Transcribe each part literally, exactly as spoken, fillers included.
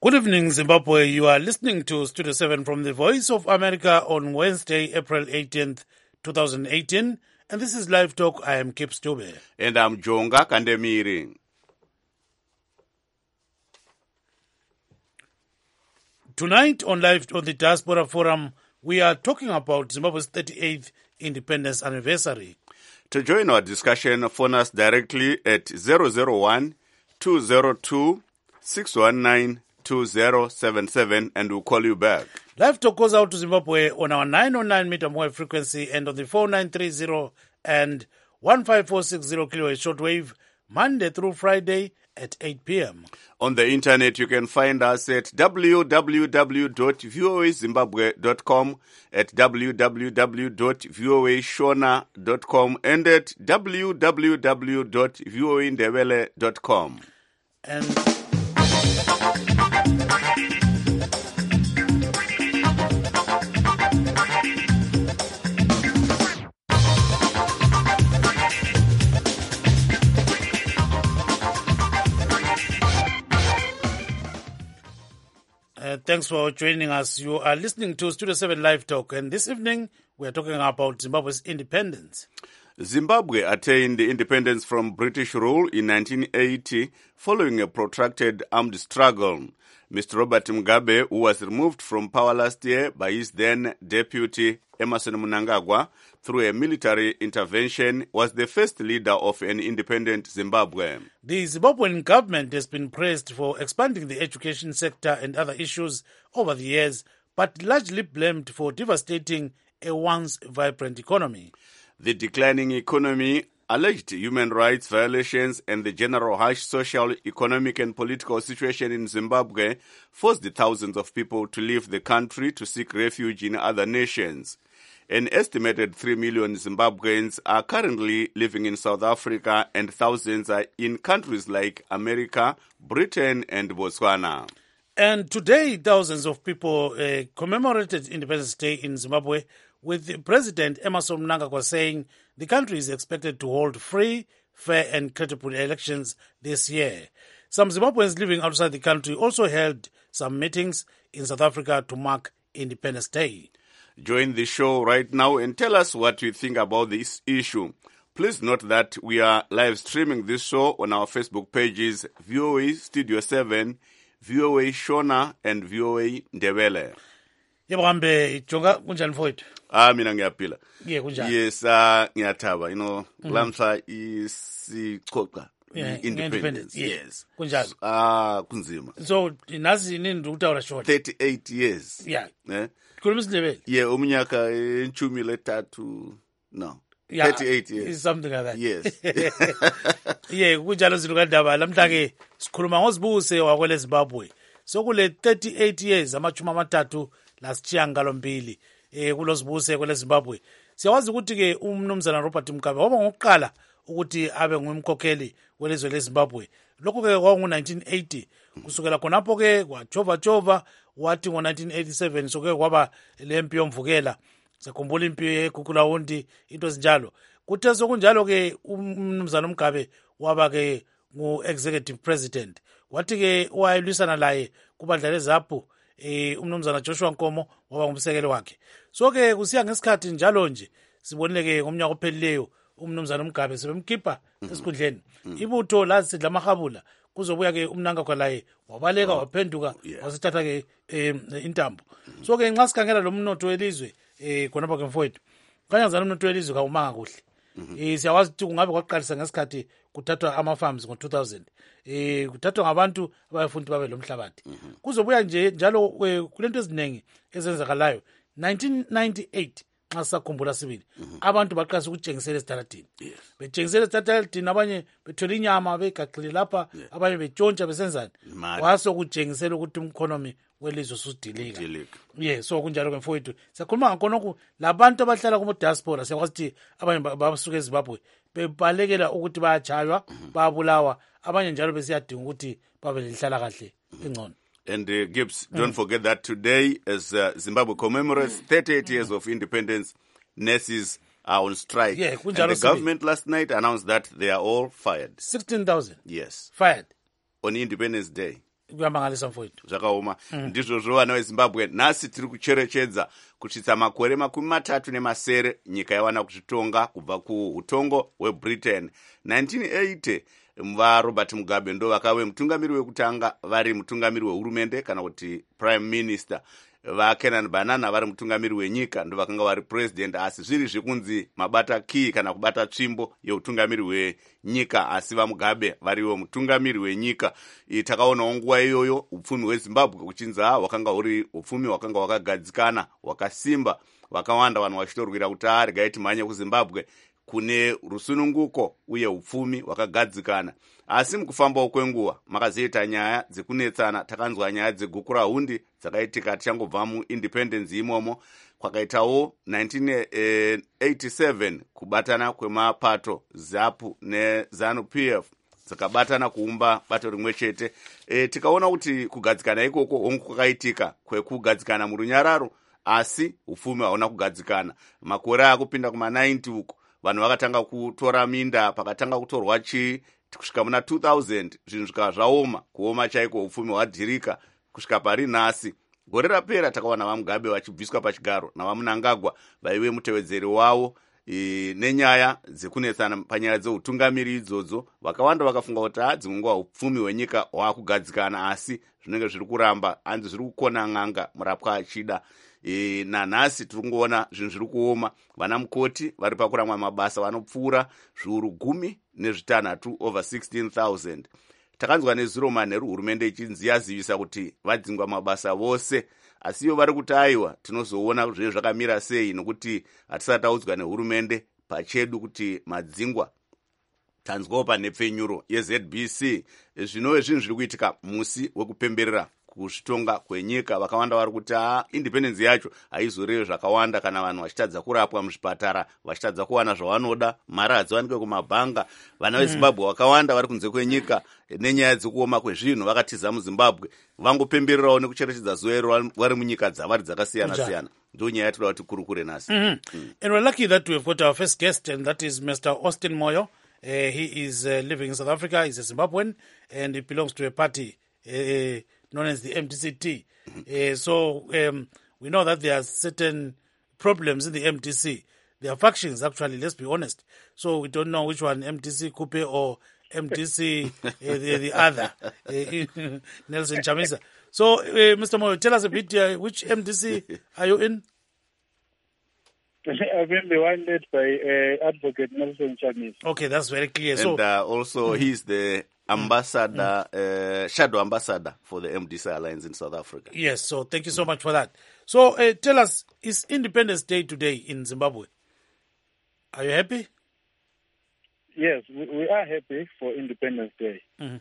Good evening, Zimbabwe. You are listening to Studio seven from the Voice of America on Wednesday, April eighteenth, twenty eighteen. And this is Live Talk. I am Kip Stube. And I'm Jonga Kandemiri. Tonight on Live on the Diaspora Forum, we are talking about Zimbabwe's thirty-eighth independence anniversary. To join our discussion, phone us directly at zero zero one, two zero two, six one nine, two zero seven seven and we'll call you back. Live Talk goes out to Zimbabwe on our nine oh nine meter wave frequency and on the four nine three zero and one five four six zero kilohertz shortwave, Monday through Friday at eight p.m. On the internet, you can find us at w w w dot voa zimbabwe dot com, at w w w dot voa shona dot com, and at w w w dot voa ndebele dot com. And Uh, thanks for joining us. You are listening to Studio seven Live Talk, and this evening we are talking about Zimbabwe's independence. Zimbabwe attained independence from British rule in nineteen eighty following a protracted armed struggle. Mister Robert Mugabe, who was removed from power last year by his then deputy Emmerson Mnangagwa through a military intervention, was the first leader of an independent Zimbabwe. The Zimbabwean government has been praised for expanding the education sector and other issues over the years, but largely blamed for devastating a once vibrant economy. The declining economy, alleged human rights violations, and the general harsh social, economic, and political situation in Zimbabwe forced thousands of people to leave the country to seek refuge in other nations. An estimated three million Zimbabweans are currently living in South Africa, and thousands are in countries like America, Britain, and Botswana. And today, thousands of people uh, commemorated Independence Day in Zimbabwe, with President Emmerson Mnangagwa saying the country is expected to hold free, fair, and credible elections this year. Some Zimbabweans living outside the country also held some meetings in South Africa to mark Independence Day. Join the show right now and tell us what you think about this issue. Please note that we are live streaming this show on our Facebook pages, V O A Studio seven, V O A Shona, and V O A Ndebele. Yebo hambe Jonga kunjani mfowethu? Ah mina ngiyaphila. Yeah, kunjani? Yes, uh ngiyathaba, you know, lamhla isicoca independence. Yes. Kunjani? Ah kunzima. So nazi nini ndikutaura short? thirty-eight years. Yeah. Eh? Khuluma isiNdebele. Yeah, umnyaka enchumi lethathu. No. Yeah, thirty-eight years. It's something like that. Yes. Yeah, kunjalo zinto kadaba lamhla ke sikhuluma ngosibuse wakwele Zimbabwe. So kule thirty-eight years amachumi amathathu lasishiyangalombili eh kulosibuse kwele Zimbabwe. Siyawazi ukuthi ke umnumzana Robert Mugabe waba ngokuqala ukuthi abe ngumkhokheli welizwe leZimbabwe. Lokho ke kwakungu nineteen eighty. Kusukela khonapho ke kwajova jova wathi ngo nineteen eighty-seven soke kwaba lempi yomvukela. Sekhumbula impi yeGugulawundi into ezinjalo. Kuthe sokunjalo ke umnumzana Mugabe waba ke ngu-executive president. Wathi ke wayelwisana laye kubandla leZAPU eh umnumzana Joshua Nkomo waba ngumsekeli wakhe. So ke kusiya ngesikhathi njalo nje sibonile ke ngomnyaka ophelileyo umnumzana Mugabe sebemkhipha esikhundleni. Ibutho lasidla amahabula kuzobuya ke umnangagwa laye wabaleka waphenduka wasithatha ke intambo. So ke nxa sikhangela lo mnotho welizwe eh khonapha ke mfowethu kanyazana umnotho welizwe kawumanga kuhle. Eh siyawazi ukuthi kungabe kwaqalisa ngesikhathi kuthathwa ama farms ngo two thousand. Eh kuthathwa ngabantu abafundi babe lomhlabathi. Kuzobuya nje njalo kulento eziningi ezenzakalayo. nineteen ninety-eight nxa sakhumbula sibili abantu baqalisa ukutshengisela esitaladini. Betshengisela esitaladini abanye bethola inyama begaqile lapha abanye betshontsha besenzani. Waso kutshengisela ukuthi umkhonomi welizwe usudilika. Yeah, so kunjalo ke mfowethu. Siyakhuluma ngakhonokho labantu abahlala kuma diaspora siyakwazi ukuthi abanye babasuka eZimbabwe bebalekela ukuthi bayachaywa, bayabulawa, abanye njalo besiyadinga ukuthi babe lihlala kahle engcono. And uh, Gibbs, don't mm. forget that today, as uh, Zimbabwe commemorates thirty-eight years of independence, nurses are on strike. Yeah, and the government last night announced that they are all fired. sixteen thousand? Yes. Fired? On Independence Day. kuyamangalisa mfowethu. Zvakaoma. Ndizvozvo vana veZimbabwe nhasi tiri kucherechedza kusvitsa makore makumi matatu nemasere nyika yawana kuzvitonga kubva kuutongo hweBritain. nineteen eighty vaRobert Mugabe ndo vakave mutungamiri wekutanga vari mutungamiri wehurumende kana kuti prime minister. VaKenan Banana vari mutungamiri wenyika ndo vakanga vari president, asi zviri zvekunzi mabata key kana kubata tsvimbo yeutungamiri hwenyika, asi vaMugabe variwo mutungamiri wenyika. Takaonawo nguva iyoyo upfumi hweZimbabwe kuchinza hwakanga huri upfumi hwakanga hwakagadzikana hwakasimba, vakawanda vanhu vachitorwira kuti regai timhanye kuZimbabwe kune rusununguko uye upfumi hwakagadzikana. Asi mukufambawo kwenguva makazoita nyaya dzekunetsana. Takanzwa nyaya dzeguku rahundi dzakaitika tichangobva muindependence imomo. Kwakaitawo nineteen eighty-seven kubatana kwemapato ZAPU neZANU-P F dzakabatana kuumba bato rimwe chete. E, tikaona kuti kugadzikana ikoko hongu kwakaitika kwekugadzikana murunyararo, asi upfumi hauna kugadzikana. Makore akupinda kuma ninety uko vanhu vakatanga kutora minda, pakatanga kutorwa chii, kusvika muna two thousand zvinhu zvikava zvaoma, kuoma chaiko upfumi hwadhirika kusvika pari nhasi. Gore rapera takawana vaMugabe vachibviswa pachigaro navaMnangagwa vaive mutevedzeri wavo. E, nenyaya dzekunetsana panyaya dzeutungamiri idzodzo, vakawanda vakafunga kuti dzimwe nguva upfumi hwenyika hwakugadzikana, asi zvinenge zviri kuramba, hanzi zviri kukona n'anga murapwa achida. E, nanhasi tiri kungoona zvinhu zviri kuoma. Vana mukoti vari pakuramwa mabasa vanopfuura zviuru gumi nezvitanhatu over sixteen thousand. Takanzwa nezuro manheru hurumende ichinzi yazivisa kuti vadzingwa mabasa vose, asi iyo vari kuti aiwa tinozoona zve zvakamira sei, nokuti hatisati taudzwa nehurumende pachedu kuti madzingwa. Tanzwawo panhepfenyuro yeZ B C. Zvinove zvinhu zviri kuitika musi wekupemberera kuzvitonga kwenyika. Vakawanda vari kuti independence yacho haizoreve zvakawanda kana vanhu vachitadza kurapwa muzvipatara, vachitadza kuwana zvavanoda, mari hadziwanikwe kumabhanga. Vana veZimbabwe vakawanda vari kunze kwenyika nenyaya dzekuoma kwezvinhu vakatiza muZimbabwe, vangopembererawo nekucherechedza zuva iro vari munyika dzavari dzakasiyana siyana. Ndo nyaya yatoda kuti kurukure nhasi. Mm-hmm. Mm. And we're lucky that we've got our first guest, and that is Mister Austin Moyo. Uh, he is uh, living in South Africa. He's a Zimbabwean, and he belongs to a party uh, known as the M D C T. Uh, so um, we know that there are certain problems in the M D C. There are factions, actually, let's be honest. So we don't know which one, M D C Coupe or M D C uh, the, the other, uh, Nelson Chamisa. So, uh, Mister Moyo, tell us a bit, uh, which M D C are you in? I've been the one led by uh, Advocate Nelson Chamisa. Okay, that's very clear. And so, uh, also, mm. he's the ambassador, mm. uh, shadow ambassador for the M D C Alliance in South Africa. Yes, so thank you so much for that. So, uh, tell us, is Independence Day today in Zimbabwe? Are you happy? Yes, we, we are happy for Independence Day. Mm-hmm.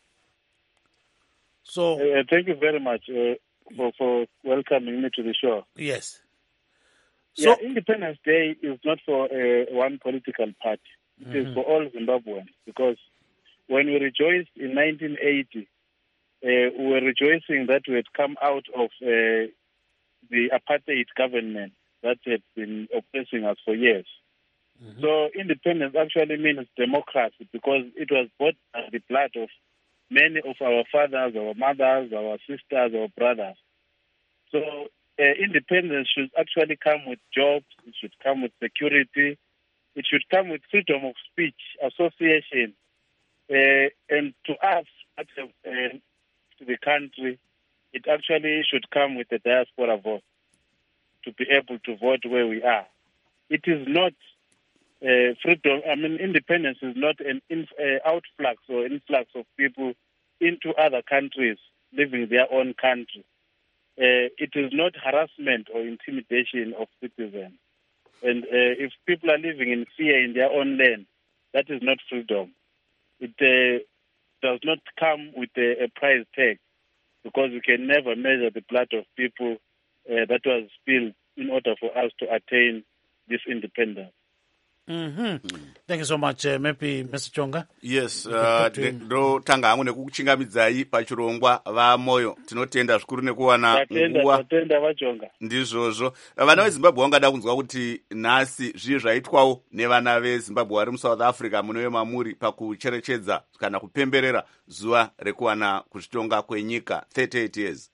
So, uh, thank you very much uh, for, for welcoming me to the show. Yes. So, yeah, Independence Day is not for uh, one political party. It mm-hmm. is for all Zimbabweans, because when we rejoiced in nineteen eighty, uh, we were rejoicing that we had come out of uh, the apartheid government that had been oppressing us for years. Mm-hmm. So independence actually means democracy, because it was bought by the blood of many of our fathers, our mothers, our sisters, our brothers. So uh, independence should actually come with jobs, it should come with security, it should come with freedom of speech, association, uh, and to us, uh, to the country, it actually should come with the diaspora vote to be able to vote where we are. It is not uh, freedom, I mean, independence is not an in, uh, outflux or influx of people into other countries living their own country. Uh, it is not harassment or intimidation of citizens. And uh, if people are living in fear in their own land, that is not freedom. It uh, does not come with a, a price tag, because we can never measure the blood of people uh, that was spilled in order for us to attain this independence. Mm-hmm. Mm. Thank you so much, uh, maybe Mister Chonga. Yes, ndo uh, tanga hangu nekukuchingamidzai pachirongwa vamoyo tinotenda zvikuru nekuwana nguva tatenda vachonga ndizvozvo. Vana veZimbabwe vangada kunzwa kuti nhasi zvii zvaitwawo nevana veZimbabwe vari muSouth Africa munove mamuri pakucherechedza kana kupemberera zuva rekuwana kuzvitonga kwenyika thirty-eight years.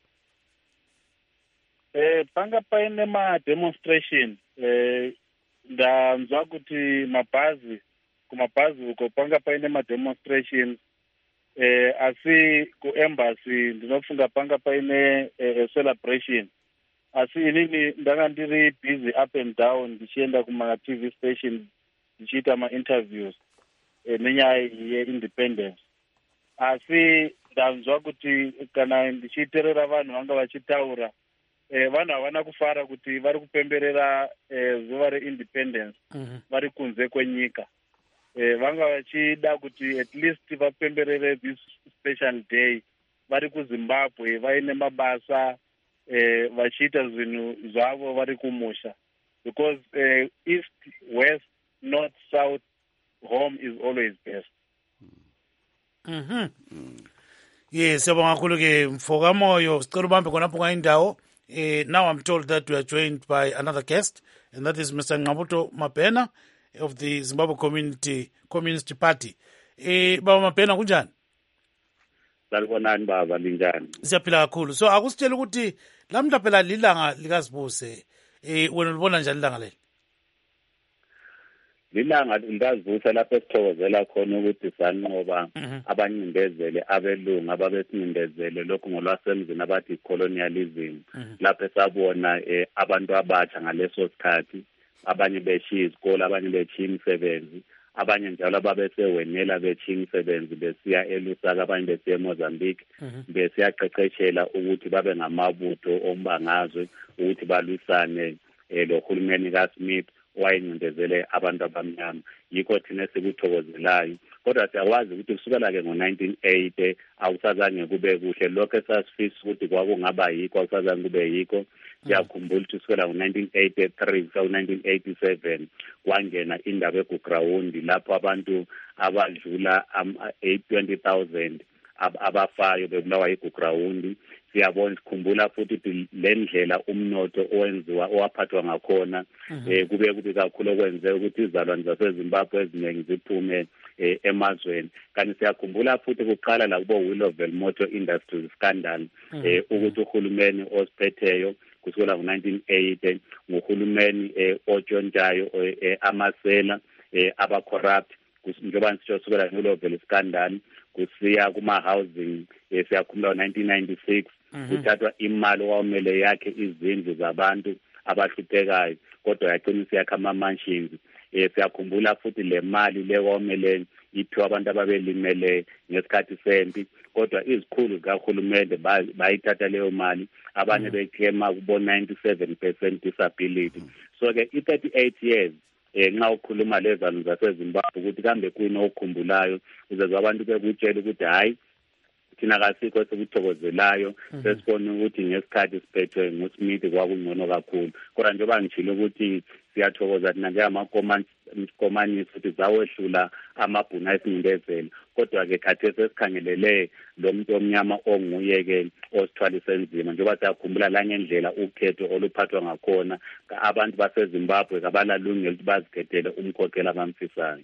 Eh, panga paine mademonstration eh, ndanzwa kuti mabhazi kumabhazi uko panga paine mademonstration eh, asi kuembassy ndinofunga panga paine eh, celebration, asi inini ndanga ndiri busy up and down ndichienda kuma-T V station ndichiita ma-interviews eh, nenyaya ye-independence. Asi ndanzwa kuti kana ndichiteerera vanhu vanga vachitaura Eh, vanhu havana kufara kuti vari kupemberera eh, zuva reindependence mm-hmm. vari kunze kwenyika. Eh, vanga vachida kuti at least vapemberere this special day vari kuZimbabwe vaine mabasa eh, vachiita zvinhu zvavo vari kumusha, because eh, east, west, north, south, home is always best. Mhm. Mm. Yes, siyabonga kakhulu ke mfoka moyo, sicela ubambe khonapho ngaindawo. Uh, now I'm told that we are joined by another guest, and that is Mister Ngqabutho Mabhena of the Zimbabwe Community Communist Party. Eh, Baba Mabhena kunjani? Salibonani baba linjani? Siyaphila kakhulu. So akusitshela ukuthi lamhla phela lilanga likazibuse. Eh, wena ulibona njani ilanga leli? Lilanga likazibusa lapho esithokozela khona ukuthi sanqoba abancindezele abelungu ababesincindezele lokho ngolwasemzini abathi colonialism. Lapho esabona abantu abatsha ngaleso sikhathi, abanye beshiya isikole, abanye beshiya imisebenzi, abanye njalo ababesewenela beshiya imisebenzi besiya eLusaka, abanye besiya eMozambique, besiyaqeqeshela ukuthi babe ngamabutho ombangazwe ukuthi balwisane lo hulumeni kaSmith wayencindezele abantu abamnyama. Yikho thina sikuthokozelayo, kodwa siyakwazi ukuthi kusukela-ke ngo-nineteen eighty awusazange kube kuhle. Lokho esasifisa ukuthi kwakungaba yikho awusazange kube yikho. Siyakhumbula ukuthi kusukela ngo-nineteen eighty-three kusa ku-nineteen eighty-seven kwangena indaba eGugrawundi lapho abantu abadlula twenty thousand abafayo bebulawa eGugrawundi. Siyabona sikhumbula futhi ukuthi le ndlela umnotho owenziwa owaphathwa ngakhona eh kube kubi kakhulu okwenze ukuthi izalwane zaseZimbabwe eziningi ziphume emazweni. Kanti siyakhumbula futhi kuqala la kubo Willowvale Motor Industries scandal eh ukuthi uhulumeni osiphetheyo kusukela ngo-nineteen eighty nguhulumeni otshontshayo amasela aba corrupt njengoba nisho kusukela ngo-Willowvale scandal kusiya kuma-housing siyakhumbula ngo-nineteen ninety-six kuthathwa imali owamele yakhe izindlu zabantu abahluphekayo kodwa yagcina siyakha ama-mansions. Eh siyakhumbula futhi le mali le kwamele iphiwa abantu ababelimele ngesikhathi sempi, kodwa izikhulu zikahulumende bayithatha leyo mali, abanye beklema kubo ninety-seven percent disability. So ke i-thirty-eight years eh nxa ukhuluma lezanu zaseZimbabwe ukuthi kambe kuyini okukhumbulayo uzezwa abantu bekutshela ukuthi hayi thina kasikho sikuthokozelayo sesibona ukuthi ngesikhathi siphethwe nguSmith kwakungcono kakhulu. Kodwa njengoba ngitshilo ukuthi siyathokoza thina njengamakomanisi ukuthi zawehlula amabhunu ayisindezela, kodwa ke khathesi esikhangelele lo muntu omnyama onguye-ke osithwalise enzima njengoba siyakhumbula la ngendlela ukhetho oluphathwa ngakhona abantu baseZimbabwe kabalalungelo ukuthi bazikhethele umkhokheli abamfisayo.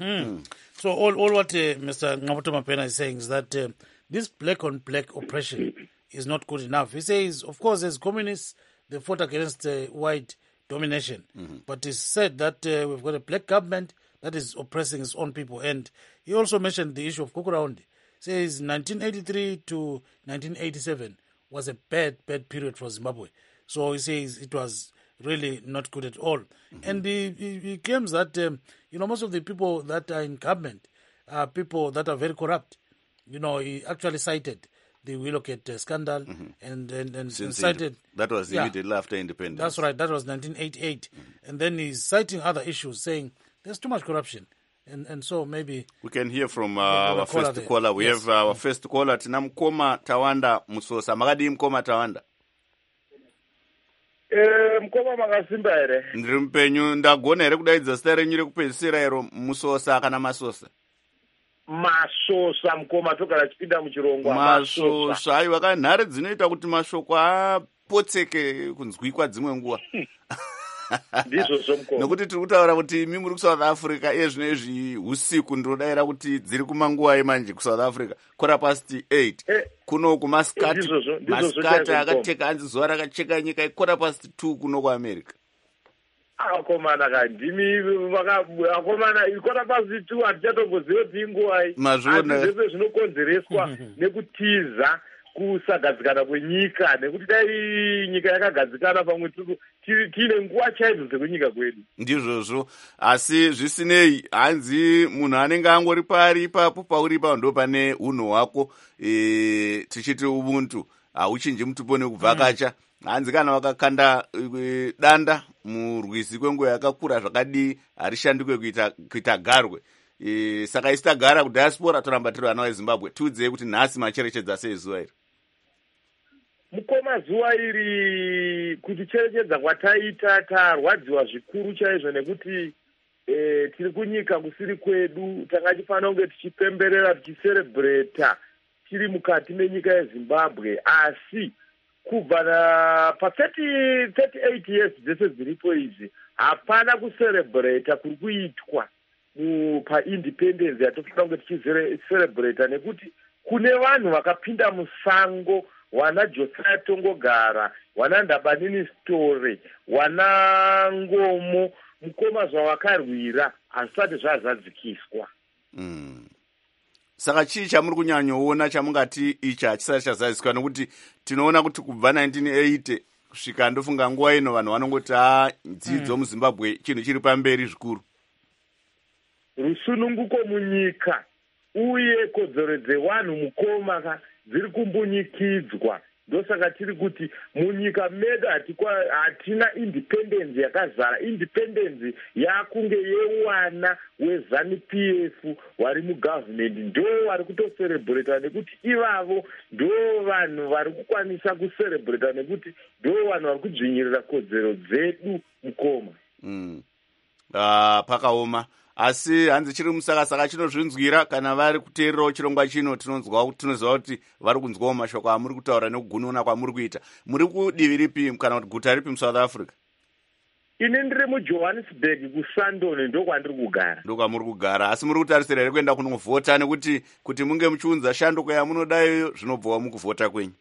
So all, all what uh, Mister Ngqabutho Mabhena is saying is that uh, this black on black oppression is not good enough. He says, of course, as communists, they fought against uh, white domination. Mm-hmm. But he said that uh, we've got a black government that is oppressing its own people. And he also mentioned the issue of Gugrawundi. He says nineteen eighty-three to nineteen eighty-seven was a bad, bad period for Zimbabwe. So he says it was really not good at all. Mm-hmm. And he, he, he claims that, um, you know, most of the people that are in government are people that are very corrupt. You know, he actually cited the Willowgate uh, scandal mm-hmm. and, and, and, and cited... That was yeah, immediately after independence. That's right. That was nineteen eighty-eight. Mm-hmm. And then he's citing other issues, saying there's too much corruption. And and so maybe... We can hear from uh, our first there. caller. We yes. have our first caller. Tina Mkoma Tawanda Musosa. Magadi Mkoma Tawanda. Eh, mukoma makasimba here? Ndiri mupenyu. Ndagona here kudaidza zita renyu rekupedzisira iro Musosa kana Masosa? Masosa mukoma, togara chipinda muchirongwa. Masosa. Aiwa, kanhare dzinoita kuti mashoko apotseke kunzwikwa dzimwe nguva. Ndizvo mukoma. Nokuti tiri kutaura kuti imi muri kuSouth Africa iye zvinezvi usiku ndinodaira kuti dziri kumanguva emanje kuSouth Africa quarter past eight. Eh, kuno kumasikati ndizvo- ndizvo masikati zvochaizvo akacheka hanzi zuva rakacheka nyika quarter past two kuno kuAmerica. akomana kandimi vaka akomana ikora pasi tu hatichatombozive kuti inguvai. Mazvona. Asi zvese zvinokonzereswa nekutiza kusagadzikana kwenyika, nekuti dai nyika yakagadzikana pamwe tiine nguva chaidzo dzekunyika kwedu. Ndizvozvo, asi zvisinei hanzi munhu anenge angori pari ipapo pauri ipapo ndo pane unhu hwako, e, tichiti ubuntu hauchinji mutupo nekuvhakacha. Mm. Hanzi kana wakakanda e, danda murwizi kwenguva yakakura zvakadii harishandikwe kuita, kuita garwe. E, saka isi tagara kudiaspora toramba tiri vana veZimbabwe, tiudzei kuti nhasi macherechedza sei zuva iri? Mukoma, zuva iri kuticherechedza kwataita tarwadziwa zvikuru chaizvo, nekuti e, tiri kunyika kusiri kwedu. Tanga tifanira kunge tichipemberera tichiserebreta tiri mukati menyika yeZimbabwe, asi kubva pa thirty-eight years dzese dziripo idzi hapana kuserebreta kuri kuitwa paindependence yatofanira kunge tichiserebreta, nekuti kune vanhu vakapinda musango, wana Josiah Tongogara, wana Ndabanini Story, wana Ngomo, mukoma, zvavakarwira hazvisati zvazadzikiswa. Mm. Saka chii chamuri kunyanyoona chamungati ichi hachisati chazadziswa? Nokuti tinoona kuti kubva nineteen eighty kusvika ndofunga nguva ino vanhu vanongoti ha dzidzo mm. muZimbabwe chinhu chiri pamberi zvikuru. Rusununguko munyika uye kodzero dzevanhu mukoma dziri kumbunyikidzwa. Ndosaka tiri kuti munyika medu hatina independence yakazara. Independence yakunge yewana weZANU-P F vari mugovernment ndo vari kutoserebreta, nekuti ivavo ndo vanhu vari kukwanisa kuserebreta, nekuti ndo vanhu vari kudzvinyirira kodzero dzedu mukoma. Mm. Uh, pakaoma. Asi hanzi chiri musakasaka chinozvinzwira kana vari kuteererawo chirongwa chino, tinonzwa tinoziva kuti vari kunzwawo mashoko amuri kutaura nekugununa kwamuri kuita. Muri kudivi ripi kana kuti guta ripi muSouth Africa? Ini ndiri muJohannesburg kuSandton, ndo kwandiri kugara. Ndo kwamuri kugara. Asi muri kutarisira here kuenda kunovhota, nekuti kuti munge muchiunza shanduko yamunodayo zvinobvawo mukuvhota kwenyu?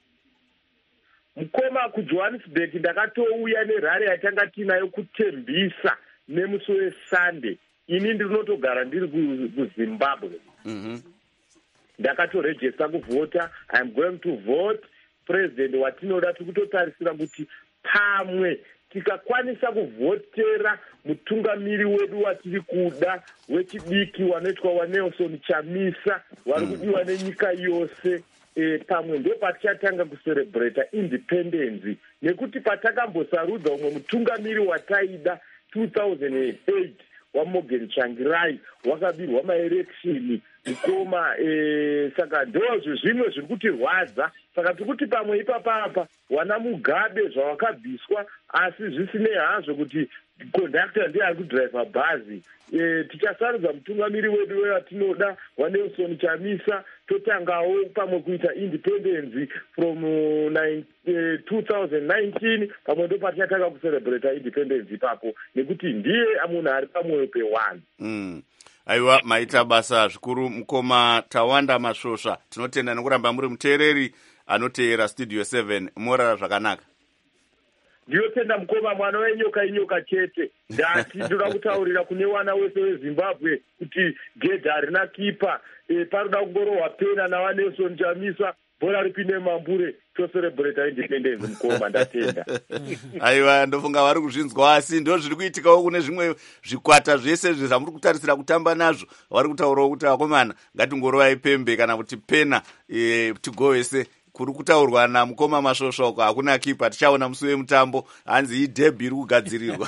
Mukoma, kuJohannesburg ndakatouya nerhare yatanga tinayo kutembisa nemusi weSunday. Ini ndinotogara ndiri kuZimbabwe. Mm-hmm. Ndakatorejesta kuvhota. I am going to vote president watinoda. Tiri kutotarisira kuti pamwe tikakwanisa kuvhotera mutungamiri wedu watiri kuda wechidiki wanoitwa waNelson Chamisa vari kudiwa nenyika yose, e, pamwe ndo patichatanga kuserebreta independence, nekuti patakambosarudza umwe mutungamiri wataida two thousand eight waMorgan Tsvangirai wakabirwa maelection mukoma. E, saka ndozvo zvimwe zviri kutirwadza. Saka tiri kuti pamwe ipapapa wana Mugabe zvawakabviswa, asi zvisinei hazvo kuti kondakta ndiye ari kudhiraivha bhazi. E, tichasarudza mutungamiri wedu watinoda waNelson Chamisa, totangawo pamwe kuita independence from uh, two thousand nineteen, pamwe ndo patichatanga kuserebreta independence ipapo, nekuti ndiye munhu ari pamwoyo pewanhu. Mm. Aiwa, maita basa zvikuru mukoma. Tawanda Masvosva, tinotenda nekuramba muri muteereri anoteera Studio seven. Morara zvakanaka? Ndiyotenda mukoma, mwana wenyoka inyoka chete. Ndati ndoda kutaurira kune wana wese weZimbabwe kuti gedha harina kipa. E, paroda kungorohwa pena navaNelson Chamisa, bhora ripinde mambure, toserebreta independence mukoma. Ndatenda. Aiwa, ndofunga vari kuzvinzwa, asi ndo zviri kuitikawo kune zvimwe zvikwata zvese zvamuri kutarisira kutamba nazvo. Vari kutaurawo kuti akomana ngatingorovai pembe kana kuti pena, e, tigovese. Kuri kutaurwa namukoma Masvosva uko hakuna kipa, tichaona musi wemutambo, hanzi idhebhi iri kugadzirirwa.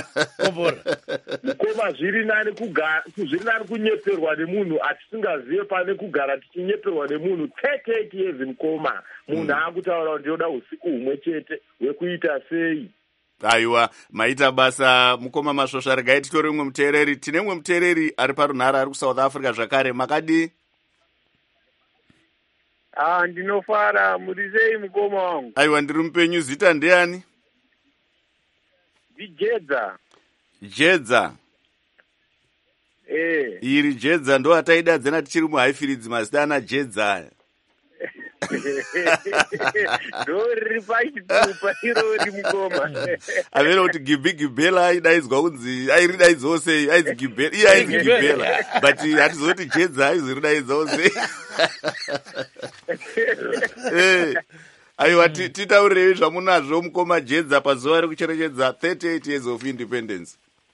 Mukoma, zviri nani kugara, zviri nani kunyeperwa nemunhu atisingazive pane kugara tichinyeperwa nemunhu thirty-eight years mukoma. Munhu akutaura kuti ndinoda usiku humwe chete hwekuita sei. aiwa maita basa mukoma masvosva. Regai titore umwe muteereri. Tine umwe muteereri ari parunhare ari kuSouth Africa zvakare. Makadi? Ah, ndinofara. Muri sei mukoma wangu? Aiwa ndiri mupenyu. Zita ndiani? Ndijedza. Jedza. Eh. Iri Jedza ndo ataidadzana tichiri muHighfields mazita ana Jedza aya. Dori pachitupa irori mukoma. Avera kuti Gibi Gibela aidaidzwa kunzi airidaidzwawo sei? Aizi Gibela. Iye aizi Gibela. But hatizoti Jedza aizoridaidzwawo sei? Eh. Aiwa titaurirei zvamunazvo mukoma Jedza pazuva rekucherechedza thirty-eight years of independence.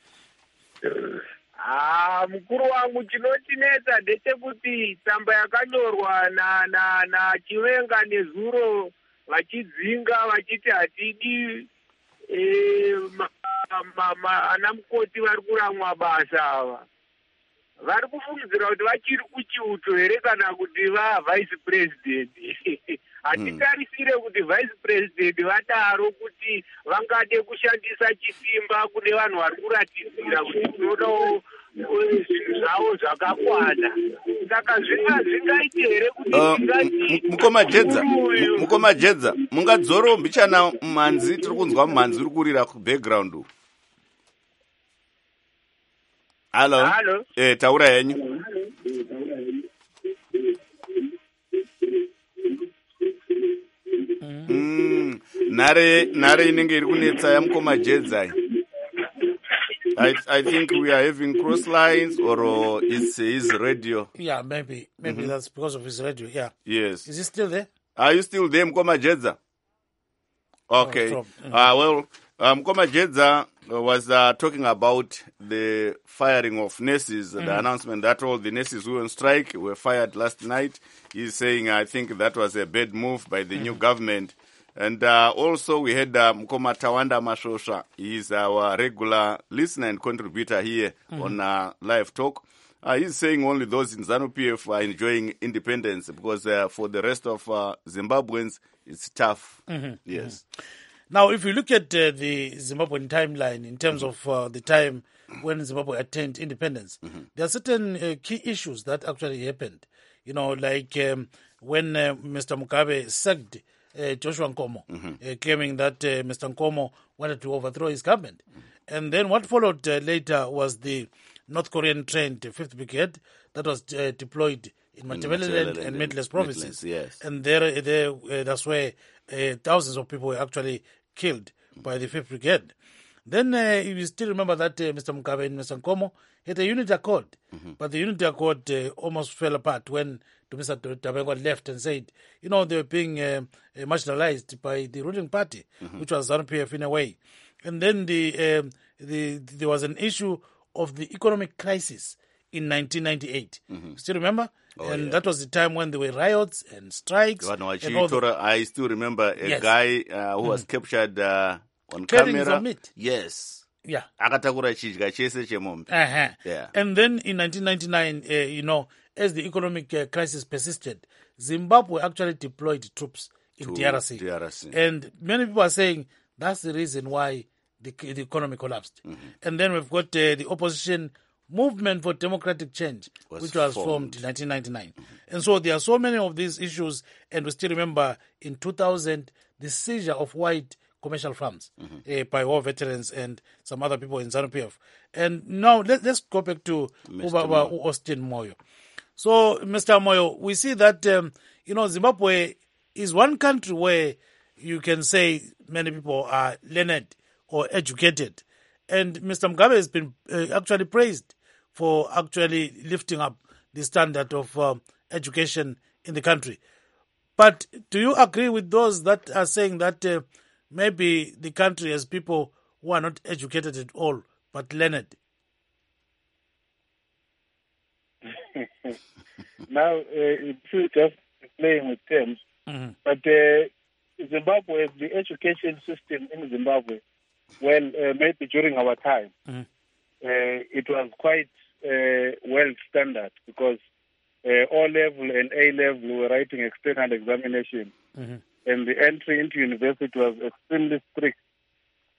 Ah, mukuru wangu chinotinetsa ndechekuti tsamba yakanyorwa na na na Chiwenga neZuro vachidzinga vachiti hatidi eh ana mukoti vari kuramwa basa ava vari kufungidzira kuti vachiri kuchiuto here kana kuti vavice president. Hatitarisire kuti vice president vadaro kuti vangade kushandisa chisimba kune vanhu vari kuratidzira kuti tinodawo zvinhu zvavo zvakakwana. Saka zvingaite here kuti mukoma Jedza, mukoma Jedza, mungadzoro mbichana mhanzi, tiri kunzwa mhanzi uri kurira kubackground. Halo. Halo. Eh, taura yenyu. Mm, nare nare inenge iri kunetsa yamukoma Jedza. I I think we are having cross lines, or uh, it's his radio. Yeah, maybe maybe mm-hmm. that's because of his radio. Yeah. Yes. Is he still there? Are you still there, Mkoma Jedza? Okay. Oh, mm-hmm. uh, well, uh, Mkoma Jedza was uh, talking about the firing of nurses, mm-hmm. the announcement that all the nurses who were on strike were fired last night. He's saying, I think that was a bad move by the mm-hmm. new government. And uh, also we had uh, Mkoma Tawanda Mashosha. He's our regular listener and contributor here mm-hmm. on uh, Live Talk. Uh, he's saying only those in ZANU-P F are enjoying independence because uh, for the rest of uh, Zimbabweans, it's tough. Mm-hmm. Yes. Mm-hmm. Now, if you look at uh, the Zimbabwean timeline in terms mm-hmm. of uh, the time when Zimbabwe attained independence, mm-hmm. there are certain uh, key issues that actually happened. You know, like um, when uh, Mister Mugabe sacked uh, Joshua Nkomo, mm-hmm. uh, claiming that uh, Mister Nkomo wanted to overthrow his government. Mm-hmm. And then what followed uh, later was the North Korean trained fifth Brigade that was uh, deployed in Matabeleland and Midlands provinces. Yes. And there, there uh, that's where uh, thousands of people were actually killed mm-hmm. by the fifth Brigade. Then uh, you still remember that uh, Mister Mugabe and Mister Nkomo had a unity accord, mm-hmm. but the unity accord uh, almost fell apart when Mister Dabengwa left and said, you know, they were being uh, uh, marginalized by the ruling party, mm-hmm. which was ZANU-P F in a way. And then the, um, the there was an issue of the economic crisis in nineteen ninety-eight. Mm-hmm. Still remember? Oh, and yeah. that was the time when there were riots and strikes. No, and all the... I still remember a yes. guy uh, who mm-hmm. was captured uh, on Carrying camera. Some meat. Yes. Yeah. Uh-huh. Yeah. And then in nineteen ninety-nine, uh, you know, as the economic uh, crisis persisted, Zimbabwe actually deployed troops in D R C. D R C. And many people are saying that's the reason why the, the economy collapsed. Mm-hmm. And then we've got uh, the opposition movement for democratic change, was which was formed, formed in nineteen ninety-nine. Mm-hmm. And so there are so many of these issues, and we still remember in two thousand, the seizure of white commercial farms mm-hmm. uh, by war veterans and some other people in ZANU-P F. And now let, let's go back to Ubaba Austin Moyo. So, Mister Moyo, we see that, um, you know, Zimbabwe is one country where you can say many people are learned or educated. And Mister Mugabe has been uh, actually praised for actually lifting up the standard of um, education in the country. But do you agree with those that are saying that uh, maybe the country has people who are not educated at all, but learned? Now, uh, it's just playing with terms, mm-hmm. but uh, Zimbabwe, the education system in Zimbabwe, well, uh, maybe during our time, mm-hmm. uh, it was quite uh, well standard because uh, O-level and A-level were writing external examination, mm-hmm. and the entry into university was extremely strict.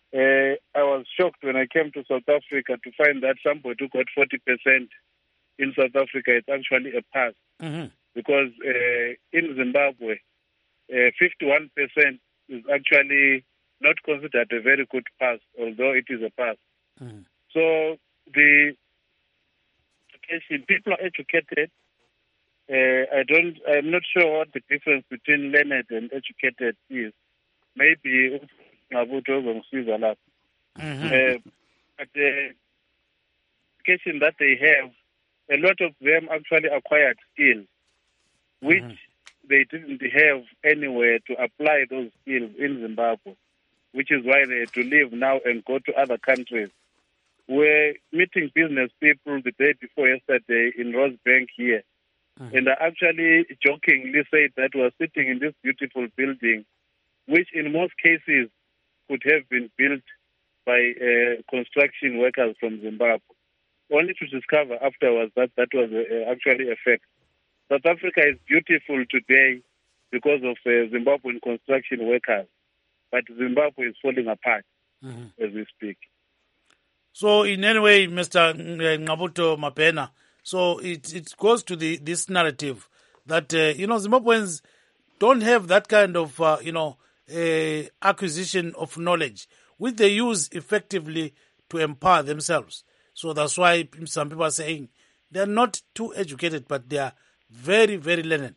Uh, I was shocked when I came to South Africa to find that somebody who got forty percent in South Africa, it's actually a pass. Mm-hmm. Because uh, in Zimbabwe, uh, fifty-one percent is actually not considered a very good pass, although it is a pass. Mm-hmm. So the education, people are educated. Uh, I don't. I'm not sure what the difference between learned and educated is. Maybe mm-hmm. uh, but the education that they have, a lot of them actually acquired skills, which mm-hmm. they didn't have anywhere to apply those skills in Zimbabwe, which is why they had to leave now and go to other countries. We're meeting business people the day before yesterday in Rosebank here, mm-hmm. and I actually jokingly said that we're sitting in this beautiful building, which in most cases could have been built by uh, construction workers from Zimbabwe, only to discover afterwards that that was uh, actually a fact. South Africa is beautiful today because of uh, Zimbabwean construction workers, but Zimbabwe is falling apart mm-hmm. as we speak. So in any way, Mister Ngqabutho Mabhena, so it, it goes to the this narrative that, uh, you know, Zimbabweans don't have that kind of, uh, you know, uh, acquisition of knowledge, which they use effectively to empower themselves. So that's why some people are saying they're not too educated, but they are very, very learned.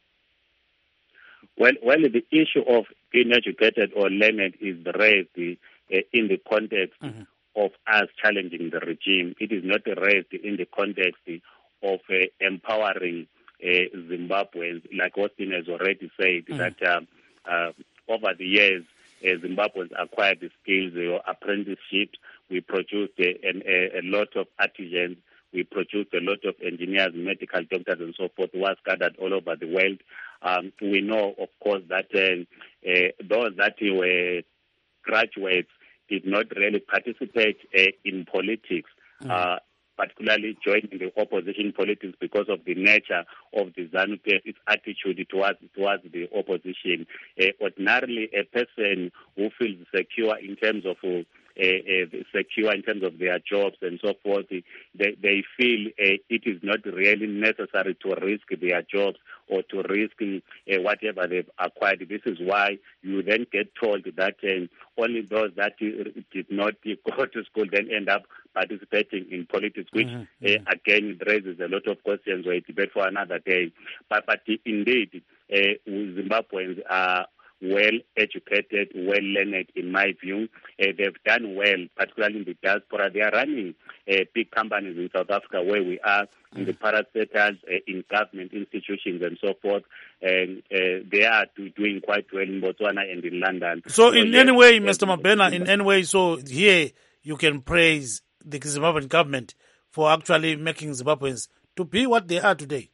Well, well, the issue of being educated or learned is raised uh, in the context mm-hmm. of us challenging the regime. It is not raised in the context of uh, empowering uh, Zimbabweans. Like Austin has already said, mm-hmm. that uh, uh, over the years, uh, Zimbabweans acquired the skills, uh, apprenticeships. We produced uh, an, a, a lot of artisans. We produced a lot of engineers, medical doctors, and so forth, who are scattered all over the world. Um, we know, of course, that uh, uh, those that were graduates did not really participate uh, in politics, mm-hmm. uh, particularly joining the opposition politics because of the nature of the ZANU-P F, its attitude towards towards the opposition. Uh, ordinarily, a person who feels secure in terms of uh, Uh, uh, secure in terms of their jobs and so forth, they, they feel uh, it is not really necessary to risk their jobs or to risk uh, whatever they've acquired. This is why you then get told that um, only those that uh, did not go to school then end up participating in politics, which mm-hmm. uh, again raises a lot of questions or a debate for another day. But, but indeed, uh, Zimbabweans are well educated, well learned, in my view. Uh, they've done well, particularly in the diaspora. They are running uh, big companies in South Africa where we are, mm. in the parastatals, uh, in government institutions and so forth. And uh, they are doing quite well in Botswana and in London. So, so in yes, any way, Mister Mabhena, in any way, so here you can praise the Zimbabwean government for actually making Zimbabweans to be what they are today.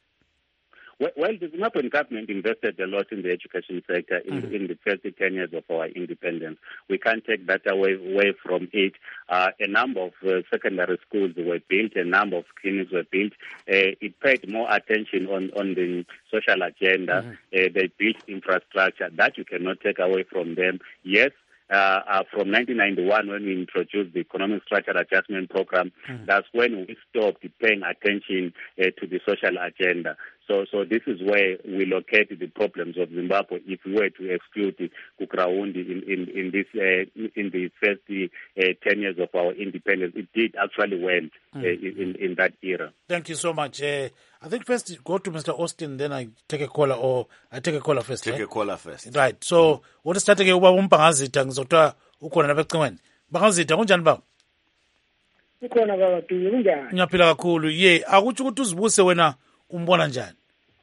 Well, the Zimbabwean government invested a lot in the education sector in, mm-hmm. in the first ten years of our independence. We can't take that away, away from it. Uh, a number of uh, secondary schools were built, a number of clinics were built. Uh, it paid more attention on, on the social agenda. Mm-hmm. Uh, they built infrastructure that you cannot take away from them. Yes, Uh, uh, from nineteen ninety-one, when we introduced the Economic Structure Adjustment Program, mm-hmm. that's when we stopped paying attention uh, to the social agenda. So, so this is where we locate the problems of Zimbabwe. If we were to exclude the Kukraundi in in in this uh, in the first uh, ten years of our independence, it did actually well uh, mm-hmm. in in that era. Thank you so much. Uh, I think first go to Mister Austin, then I take a caller, or I take a caller first. Take right? a caller first. Right. So mm-hmm. what is starting uba umpangazita ngizotwa ukhona lapha ecingweni. Bangazita kunjani baba? Ukhona baba Dube kunjani? Ngiyaphila kakhulu. Ye, akutsho ukuthi uzibuse wena umbona njani?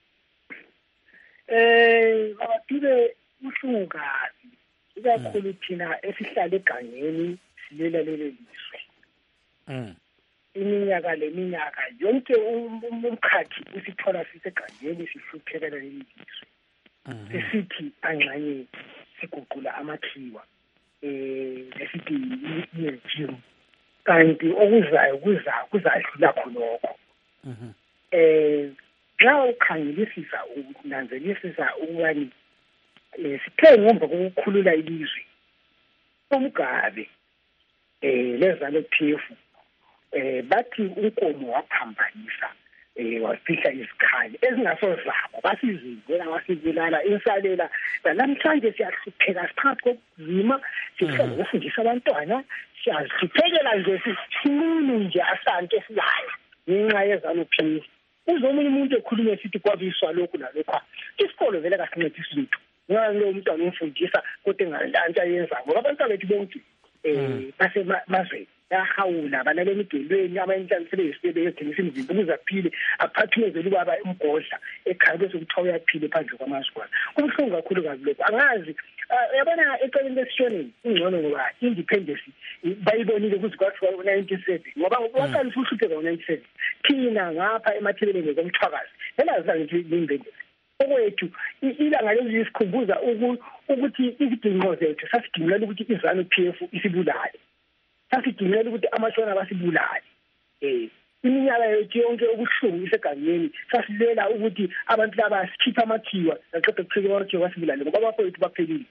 Eh, baba Dube uhlungu kabi. Ikakhulu thina esihlala egangeni silela lele liswe. Mm. Iminyaka leminyaka yonke umkhathi usithola sisegangeni sihluphekela leli liswe. Sisithi angxanye siguqula amakhiwa eh lesithi i-regime kanti okuzayo kuza kuzadlula khonokho. Mhm. Eh xa ukhangelisisa unanzelisisa ukubani eh sithe ngomba kokukhulula ilizwe uMgabe eh lezalo P F eh bathi unkomo waphambanisa eh wafihla isikhali ezingasozabo basizingela wasibulala insalela namhlanje siyahlupheka siphakathi kokuzima sihlala ukufundisa abantwana siyahluphekela nje sisithulu nje asante esilayo ngenxa yezalo P F uzomunye umuntu ekhulume sithi kwabiswa lokhu nalokho isikolo vele kasincedisa lutho ngalo umntwana umfundisa kodwa engalantsha yenza ngoba abantwana bethu bonke eh base mazwe yahawula balale emigelweni abayinhlanganisele yesibebe yethengisa imizimba ukuze aphile aphathumezele ubaba umgodla ekhaya bese kuthiwa uyaphile phandle kwamazwe kubuhlungu kakhulu kabi lokho angazi yabona eceleni lesishoneni ingcono ngoba independence bayibonile kuze kwathiwa nineteen seventy ngoba waqala ufuhluphe ngo-nineteen seventy thina ngapha emathebeleni komthwakazi yalazi ngithi independence okwethu ilanga lezi isikhumbuza ukuthi izidingo zethu sasidingelela ukuthi izanu P F isibulale sasidingelela ukuthi amashona basibulale eh iminyaka yethu yonke ubuhlungu isegangeni sasilela ukuthi abantu laba sikhipha amathiwa yaqeda ukuphika ukuthi wasibulale ngoba bafowethu baphelile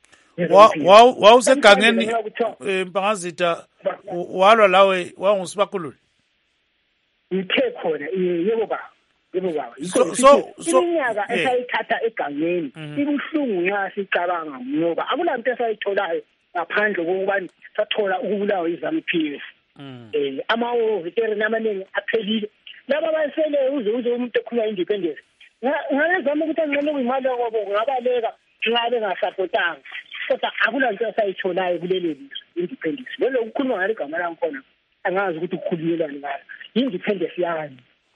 wawusegangeni Mpangazitha walwa lawe wawusibakhululi ithe khona yebo ba yebo baba so so iminyaka esayithatha egangeni ibuhlungu nxa sicabanga ngoba akulanto esayitholayo ngaphandle kokuba sathola ukubulawa izami P F eh ama veteran amaningi aphelile laba basele uze uze umuntu ekhuluma independence ngiyazama ukuthi angcono kuyimali kwabo ngabaleka ngabe ngasapotanga kodwa akulanto esayitholayo kuleli independence lo ukukhuluma ngale igama langikhona angazi ukuthi ukukhululelani ngayo independence yani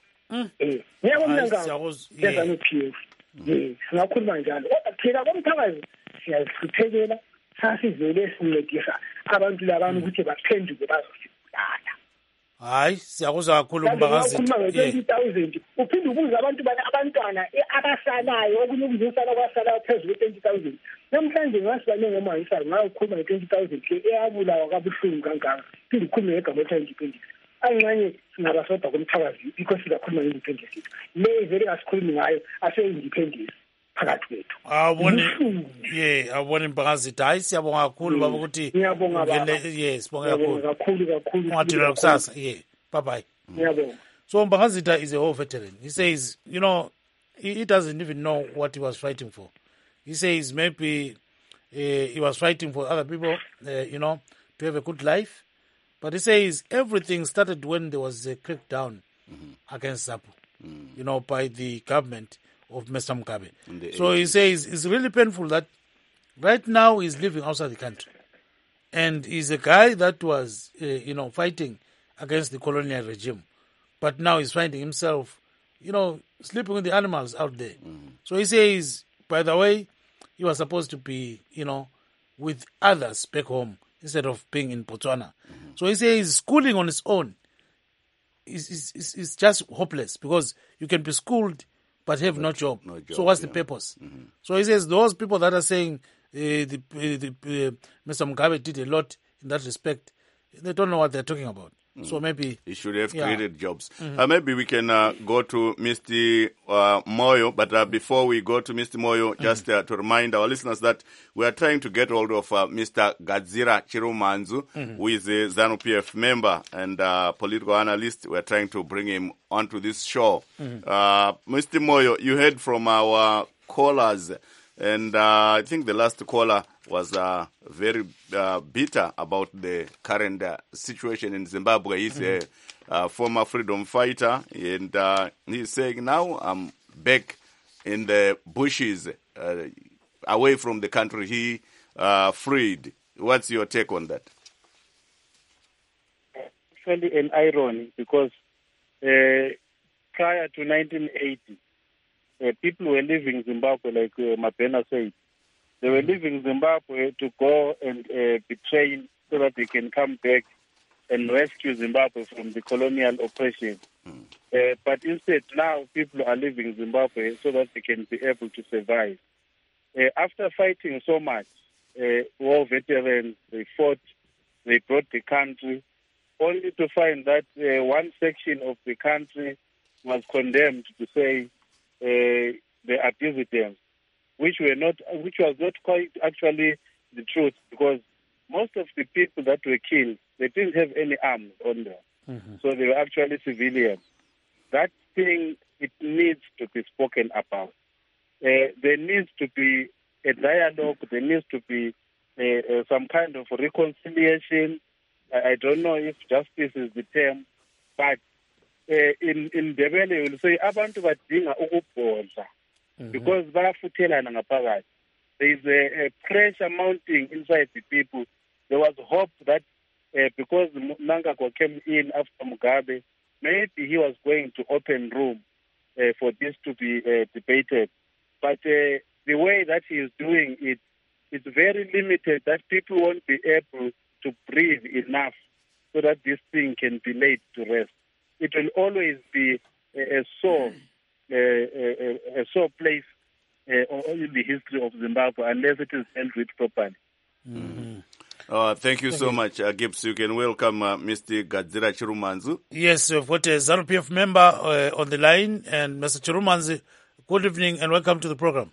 eh ngiyabona ngawo lezami P F eh singakhuluma njalo kodwa thina komthakazi siyahluphekela sasivele sincedisa abantu labantu ukuthi baphenduke bazosibulala hayi siyakuzwa kakhulu Mpangazitha twenty thousand uphinde ubuza abantu abantwana abasalayo okunye ukuzisala kwasalayo phezulu twenty thousand namhlanje ngasibanenge ngomayisala ngayokhuluma nge-twenty thousand ke eyabulawa kabuhlungu kangaka phinde ukhulume ngegama independence angxanye singabasodwa komthakazi because sizakhuluma nge-independence le vele ngasikhulumi ngayo ase-independence phakathi kwethu awubone ye awubone Mpangazitha hayi siyabonga kakhulu baba ukuthi ngiyabonga baba yes sibonga kakhulu kakhulu kakhulu ungadilwa kusasa yeah bye bye ngiyabonga so Mpangazitha is a war veteran. He says you know he, he doesn't even know what he was fighting for. He says maybe uh, he was fighting for other people uh, you know to have a good life, but he says everything started when there was a crackdown mm-hmm. against ZAPU mm. you know by the government of Mister Mugabe. So he says it's really painful that right now he's living outside the country. And he's a guy that was, uh, you know, fighting against the colonial regime. But now he's finding himself, you know, sleeping with the animals out there. Mm-hmm. So he says, by the way, he was supposed to be, you know, with others back home instead of being in Botswana. Mm-hmm. So he says schooling on his own is, is, is, is just hopeless because you can be schooled but have no job. no job. So what's yeah. the purpose? Mm-hmm. So he says those people that are saying uh, the, uh, the, uh, Mister Mugabe did a lot in that respect, they don't know what they're talking about. Mm. So maybe he should have yeah. created jobs. Mm-hmm. Uh, maybe we can uh, go to Mister Uh, Moyo, but uh, before we go to Mister Moyo, mm-hmm. just uh, to remind our listeners that we are trying to get hold of uh, Mister Gadzira Chirumanzu, mm-hmm. who is a ZANU P F member and uh, political analyst. We are trying to bring him onto this show. Mm-hmm. Uh, Mister Moyo, you heard from our callers, and uh, I think the last caller was uh, very uh, bitter about the current uh, situation in Zimbabwe. He's mm-hmm. a uh, former freedom fighter, and uh, he's saying, now I'm back in the bushes, uh, away from the country he uh, freed. What's your take on that? Actually an irony, because uh, prior to nineteen eighty, uh, people were leaving Zimbabwe, like uh, Mabena said. They were leaving Zimbabwe to go and uh, be trained so that they can come back and rescue Zimbabwe from the colonial oppression. Mm. Uh, but instead, now people are leaving Zimbabwe so that they can be able to survive. Uh, after fighting so much, uh, war veterans, they fought, they brought the country, only to find that uh, one section of the country was condemned to say uh, they are dissidents, which were not, which was not quite actually the truth, because most of the people that were killed, they didn't have any arms on them. Mm-hmm. So they were actually civilians. That thing, it needs to be spoken about. Uh, there needs to be a dialogue. There needs to be uh, uh, some kind of reconciliation. I, I don't know if justice is the term, but uh, in in Ndebele you will say abantu badinga ukubhodla because bayafuthelana ngaphakathi. There is a, a pressure mounting inside the people. There was hope that uh, because Mnangagwa came in after Mugabe, maybe he was going to open room uh, for this to be uh, debated. But uh, the way that he is doing it, it's very limited that people won't be able to breathe enough so that this thing can be laid to rest. It will always be a, a sore, a, a, a sore place uh, in the history of Zimbabwe unless it is dealt with properly. Mm-hmm. Uh, thank you thank so you. much, uh, Gibbs. You can welcome uh, Mister Gadzira Chirumanzu. Yes, we've got a ZANU P F member uh, on the line. And Mister Chirumanzu, good evening and welcome to the program.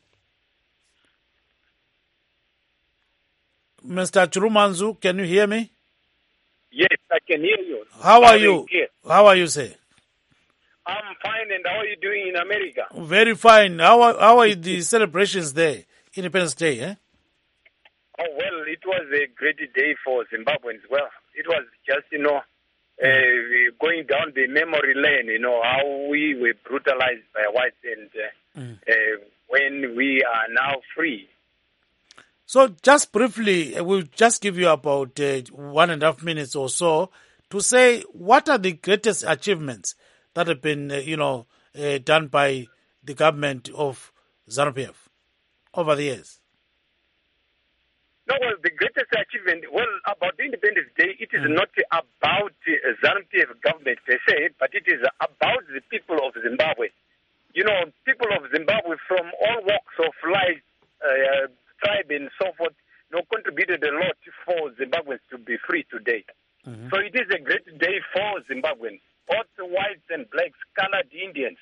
Mister Chirumanzu, can you hear me? Yes, I can hear you. How are you? Here. How are you, sir? I'm fine, and how are you doing in America? Very fine. How are, how are the celebrations there, Independence Day, eh? Oh, well, it was a great day for Zimbabweans. Well, it was just, you know, uh, going down the memory lane, you know, how we were brutalized by whites and uh, mm. uh, when we are now free. So just briefly, we'll just give you about uh, one and a half minutes or so to say what are the greatest achievements that have been, uh, you know, uh, done by the government of ZANU P F over the years. No, well, the greatest achievement, well, about the Independence Day, it is mm. not about uh, ZANU P F government per se, but it is about the people of Zimbabwe. You know, people of Zimbabwe from all walks of life, uh, tribe and so forth, you know, contributed a lot for Zimbabweans to be free today. Mm-hmm. So it is a great day for Zimbabweans, both whites and blacks, colored Indians.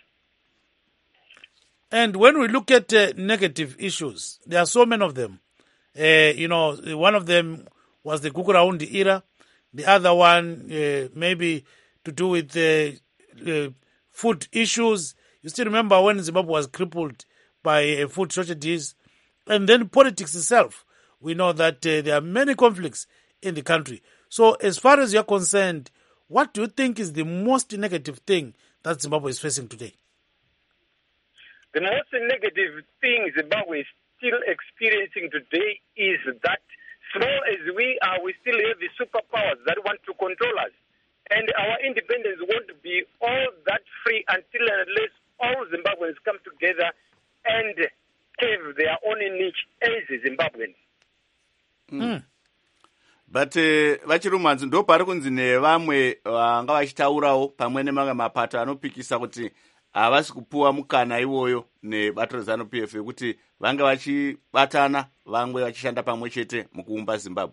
And when we look at uh, negative issues, there are so many of them. Uh, you know, one of them was the Guguraundi era. The other one, uh, maybe to do with uh, uh, food issues. You still remember when Zimbabwe was crippled by uh, food shortages. And then politics itself. We know that uh, there are many conflicts in the country. So as far as you're concerned, what do you think is the most negative thing that Zimbabwe is facing today? The most negative thing Zimbabwe is still experiencing today is that small as we are, we still have the superpowers that want to control us. And our independence won't be all that free until and unless all Zimbabweans come together and have their own niche as Zimbabweans. Mm. But vachirumanzi ndo pari kunzi nevamwe vanga vachitaurawo pamwe nemamwe mapato anopikisa kuti havasi kupuwa mukana iwoyo nebato reZANU P F kuti vange vachibatana vamwe vachishanda pamwe chete mukuumba Zimbabwe.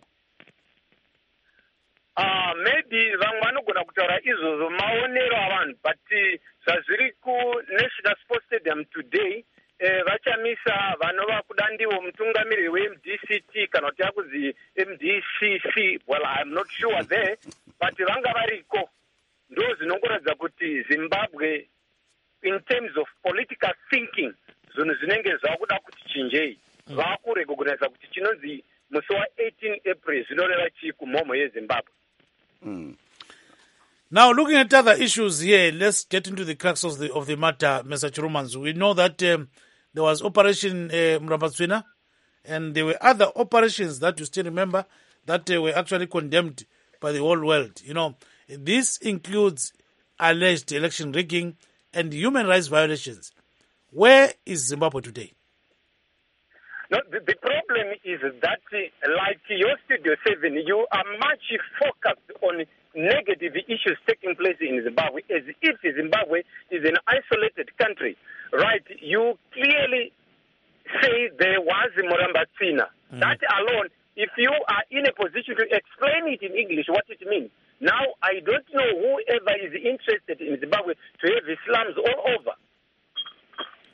Uh, maybe vamwe vanogona kutaura izvozvo maonero avanhu, but zvazviri kuNational Sports Stadium today vachamisa vanova kuda ndivo mutungamiriri weM D C T kana kuti yakuzi M D C C. Well, I'm not sure there, but vanga variko ndo zvinongoratidza kuti Zimbabwe in terms of political thinking zvinhu zvinenge zvakuda kuti chinjei. Vakurecognize kuti chinonzi musi wa-eighteen April zvinoreva chii kumhomho yeZimbabwe. Mm. Now, looking at other issues here, let's get into the crux of the of the matter, Mister Chirumanzu. We know that um, there was Operation uh, Murabatsvina, and there were other operations that you still remember that uh, were actually condemned by the whole world. You know, this includes alleged election rigging and human rights violations. Where is Zimbabwe today? No, the, the problem is that, uh, like your Studio seven, you are much focused on negative issues taking place in Zimbabwe, as if Zimbabwe is an isolated country. Right? You clearly say there was Murabatsvina. Mm-hmm. That alone, if you are in a position to explain it in English, what it means. Now, I don't know whoever is interested in Zimbabwe to have Islams all over.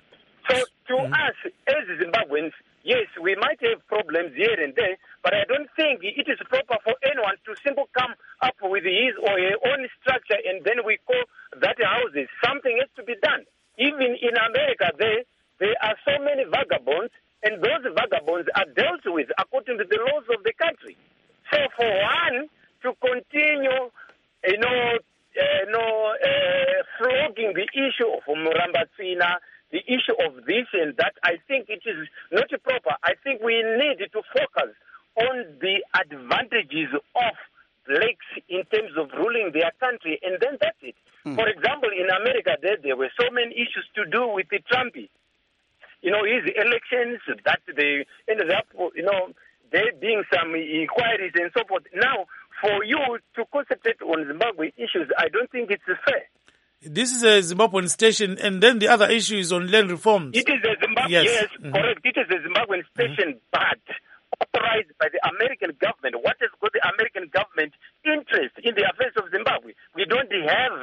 So to mm-hmm. us, as Zimbabweans, yes, we might have problems here and there, but I don't think it is proper for anyone to simply come up with his or her own structure and then we call that houses. Something has to be done. Even in America, there, there are so many vagabonds, and those vagabonds are dealt with according to the laws of the country. So for one to continue, you know, uh, you know, uh, flogging the issue of Murambatsina, the issue of this and that, I think it is not proper. I think we need to focus on the advantages of blacks in terms of ruling their country, and then that's it. Mm. For example, in America, there, there were so many issues to do with the Trump. You know, his elections, that they ended up, you know, there being some inquiries and so forth. Now, for you to concentrate on Zimbabwe issues, I don't think it's fair. This is a Zimbabwean station, and then the other issue is on land reforms. It is a Zimbabwe, yes, yes mm-hmm. correct. It is a Zimbabwean station, mm-hmm. but authorized by the American government. What has got the American government interest in the affairs of Zimbabwe? We don't have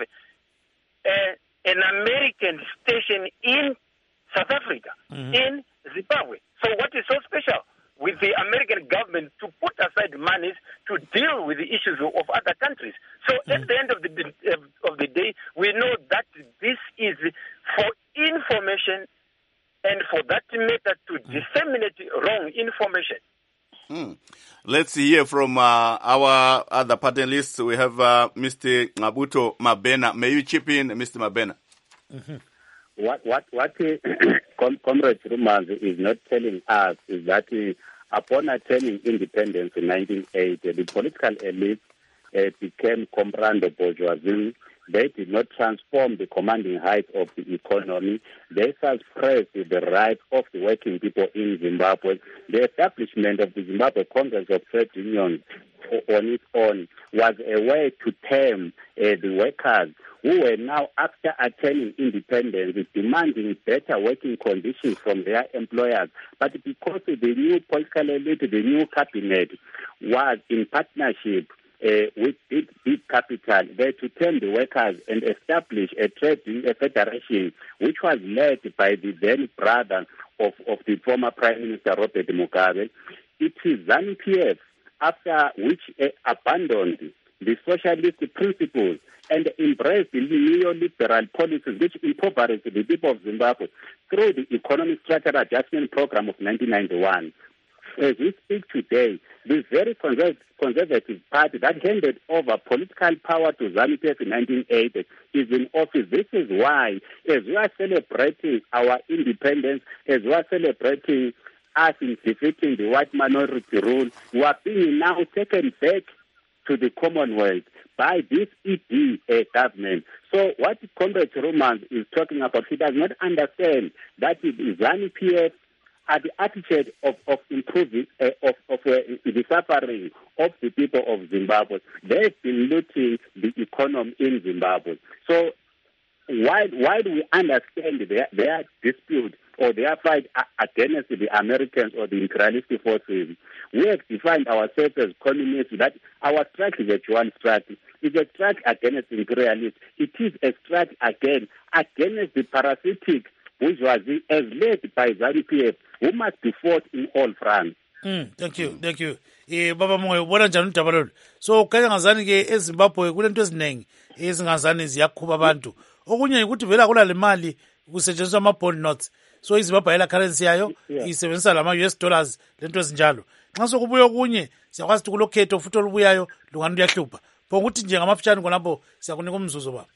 uh, an American station in South Africa, mm-hmm. in Zimbabwe. So what is so special with the American government to put aside monies to deal with the issues of other countries? So mm-hmm. at the end of the, of the day, we know that this is for information and for that matter to mm-hmm. disseminate wrong information. Hmm. Let's hear from uh, our other panelists. We have uh, Mister Ngabuto Mabena. May you chip in, Mister Mabena? Mm-hmm. What what what uh, Comrade Rumans is not telling us is that uh, upon attaining independence in nineteen eighty, the political elite uh, became comprando bourgeoisie. They did not transform the commanding height of the economy. They suppressed the rights of the working people in Zimbabwe. The establishment of the Zimbabwe Congress of Trade Unions on its own was a way to tame uh, the workers who were now, after attaining independence, demanding better working conditions from their employers. But because the new political elite, the new cabinet, was in partnership Uh, with big, big capital, they to turn the workers and establish a trade a federation, which was led by the then brother of, of the former Prime Minister Robert Mugabe. It is ZANU-P F, after which uh, abandoned the socialist principles and embraced the neoliberal policies which impoverished the people of Zimbabwe through the Economic Structural Adjustment Program of nineteen ninety-one. As we speak today, the very conservative party that handed over political power to ZANU-P F in nineteen eighty is in office. This is why, as we are celebrating our independence, as we are celebrating us in defeating the white minority rule, we are being now taken back to the Commonwealth by this E D uh, government. So what Comrade Romans is talking about, he does not understand that it is ZANU-P F at the attitude of, of improving uh, of, of uh, the suffering of the people of Zimbabwe. They've been looting the economy in Zimbabwe. So while while we understand their, their dispute or their fight against the Americans or the imperialistic forces, we have defined ourselves as communists that our strike is a dual strike. It's a strike against imperialists. It is a strike again against the parasitic bourgeoisie as led by ZANU-P F, who must be fought in all fronts. Mm, thank you, thank you. Eh baba moyo bona njani udaba lolu. So kaya ngazani ke eZimbabwe kulento eziningi ezingazani ziyakhuba abantu. Okunye ukuthi vela kula le mali kusetshenziswa ama bond notes. So iZimbabwe yela currency yayo isebenzisa lama U S dollars lento ezinjalo. Nxa sokubuya okunye siyakwazi ukuthi kulokhetho futhi olubuyayo lungani luyahlupha. Ngokuthi nje ngamafutshane konapho siyakunika umzuzu baba.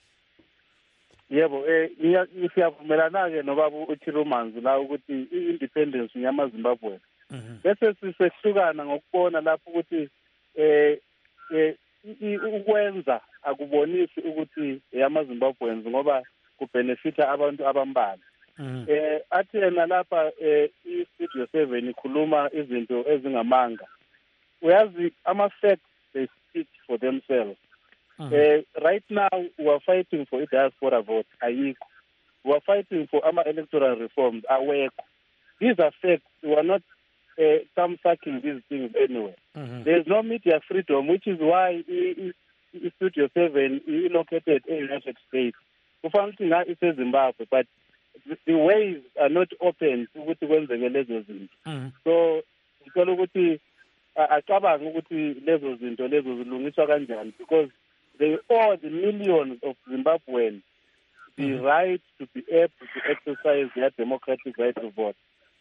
Yebo, eh siyavumelana ke nobaba uthi Romans la ukuthi i-independence yama Zimbabwe. Bese sisehlukana ngokubona lapho ukuthi eh ukwenza akubonisi ukuthi yama Zimbabweans ngoba kubenefita abantu abambalwa. Eh athi yena lapha eh i-Studio seven ikhuluma izinto ezingamanga. Uyazi ama facts they speak for themselves. Uh, right now, we are fighting for a diaspora vote. We are fighting for our electoral reforms. These are facts. We are not uh, some sucking these things anyway. Mm-hmm. There is no media freedom, which is why Studio seven is located in the United States. We found that it is Zimbabwe, but the ways are not open to what mm-hmm. So, acabanga ukuthi lezo zinto lezo zilungiswa kanjani, because they owe the millions of Zimbabweans the mm-hmm. right to be able to exercise their democratic right to vote.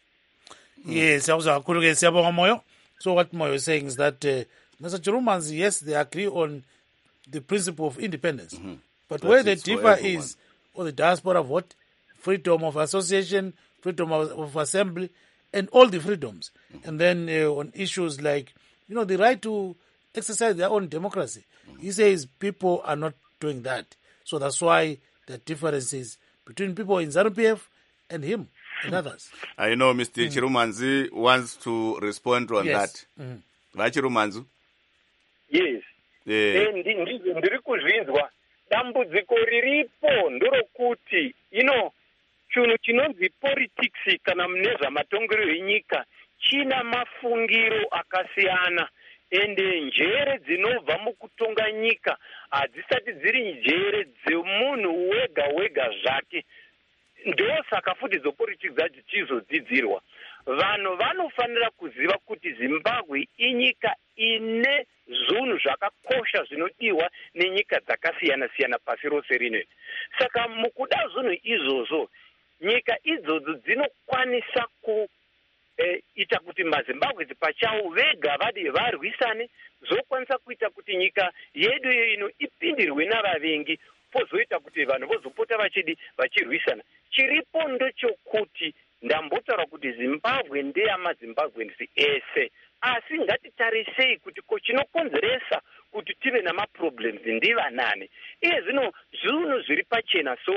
Yes, I was a Moyo. So what Moyo is saying is that uh, Mister Chirumans, yes, they agree on the principle of independence, mm-hmm. but That's where they differ is on the diaspora vote, freedom of association, freedom of, of assembly, and all the freedoms. Mm-hmm. And then uh, on issues like, you know, the right to exercise their own democracy. Mm-hmm. He says people are not doing that. So that's why the differences between people in ZANU P F and him and others. I know Mister Mm. Chirumanzi wants to respond on yes. that. Mm. Vachirumanzu? Yes. Yeah. Ndiri kuzvinzwa dambudziko riripo ndorokuti ino chinhu chinonzi politics kana mune zvamatongero enyika china mafungiro akasiyana, ende njere dzinobva mukutonga nyika hadzisati dziri njere dzemunhu wega wega zvake. Ndosaka futi zopolitics dzichizodzidzirwa. Vanhu vanofanira kuziva kuti Zimbabwe inyika ine zvinhu zvakakosha zvinodiwa nenyika dzakasiyana siyana pasi rose rino. Saka mukuda zvinhu izvozvo, nyika idzodzo dzinokwanisa ku Eh, ita kuti maZimbabwe pachawo vega vade varwisane, zokwanisa kuita kuti nyika yedu ino ipindirwe navavengi, pozoita kuti vanhu vozopota vachidi vachirwisana. Chiripo ndechokuti ndambotaura kuti Zimbabwe ndeyamaZimbabweans ese, asi ngatitarisei kuti ko chinokonzeresa kuti tive namaproblems ndivanani. Iye zvino zvinhu zviri pachena, so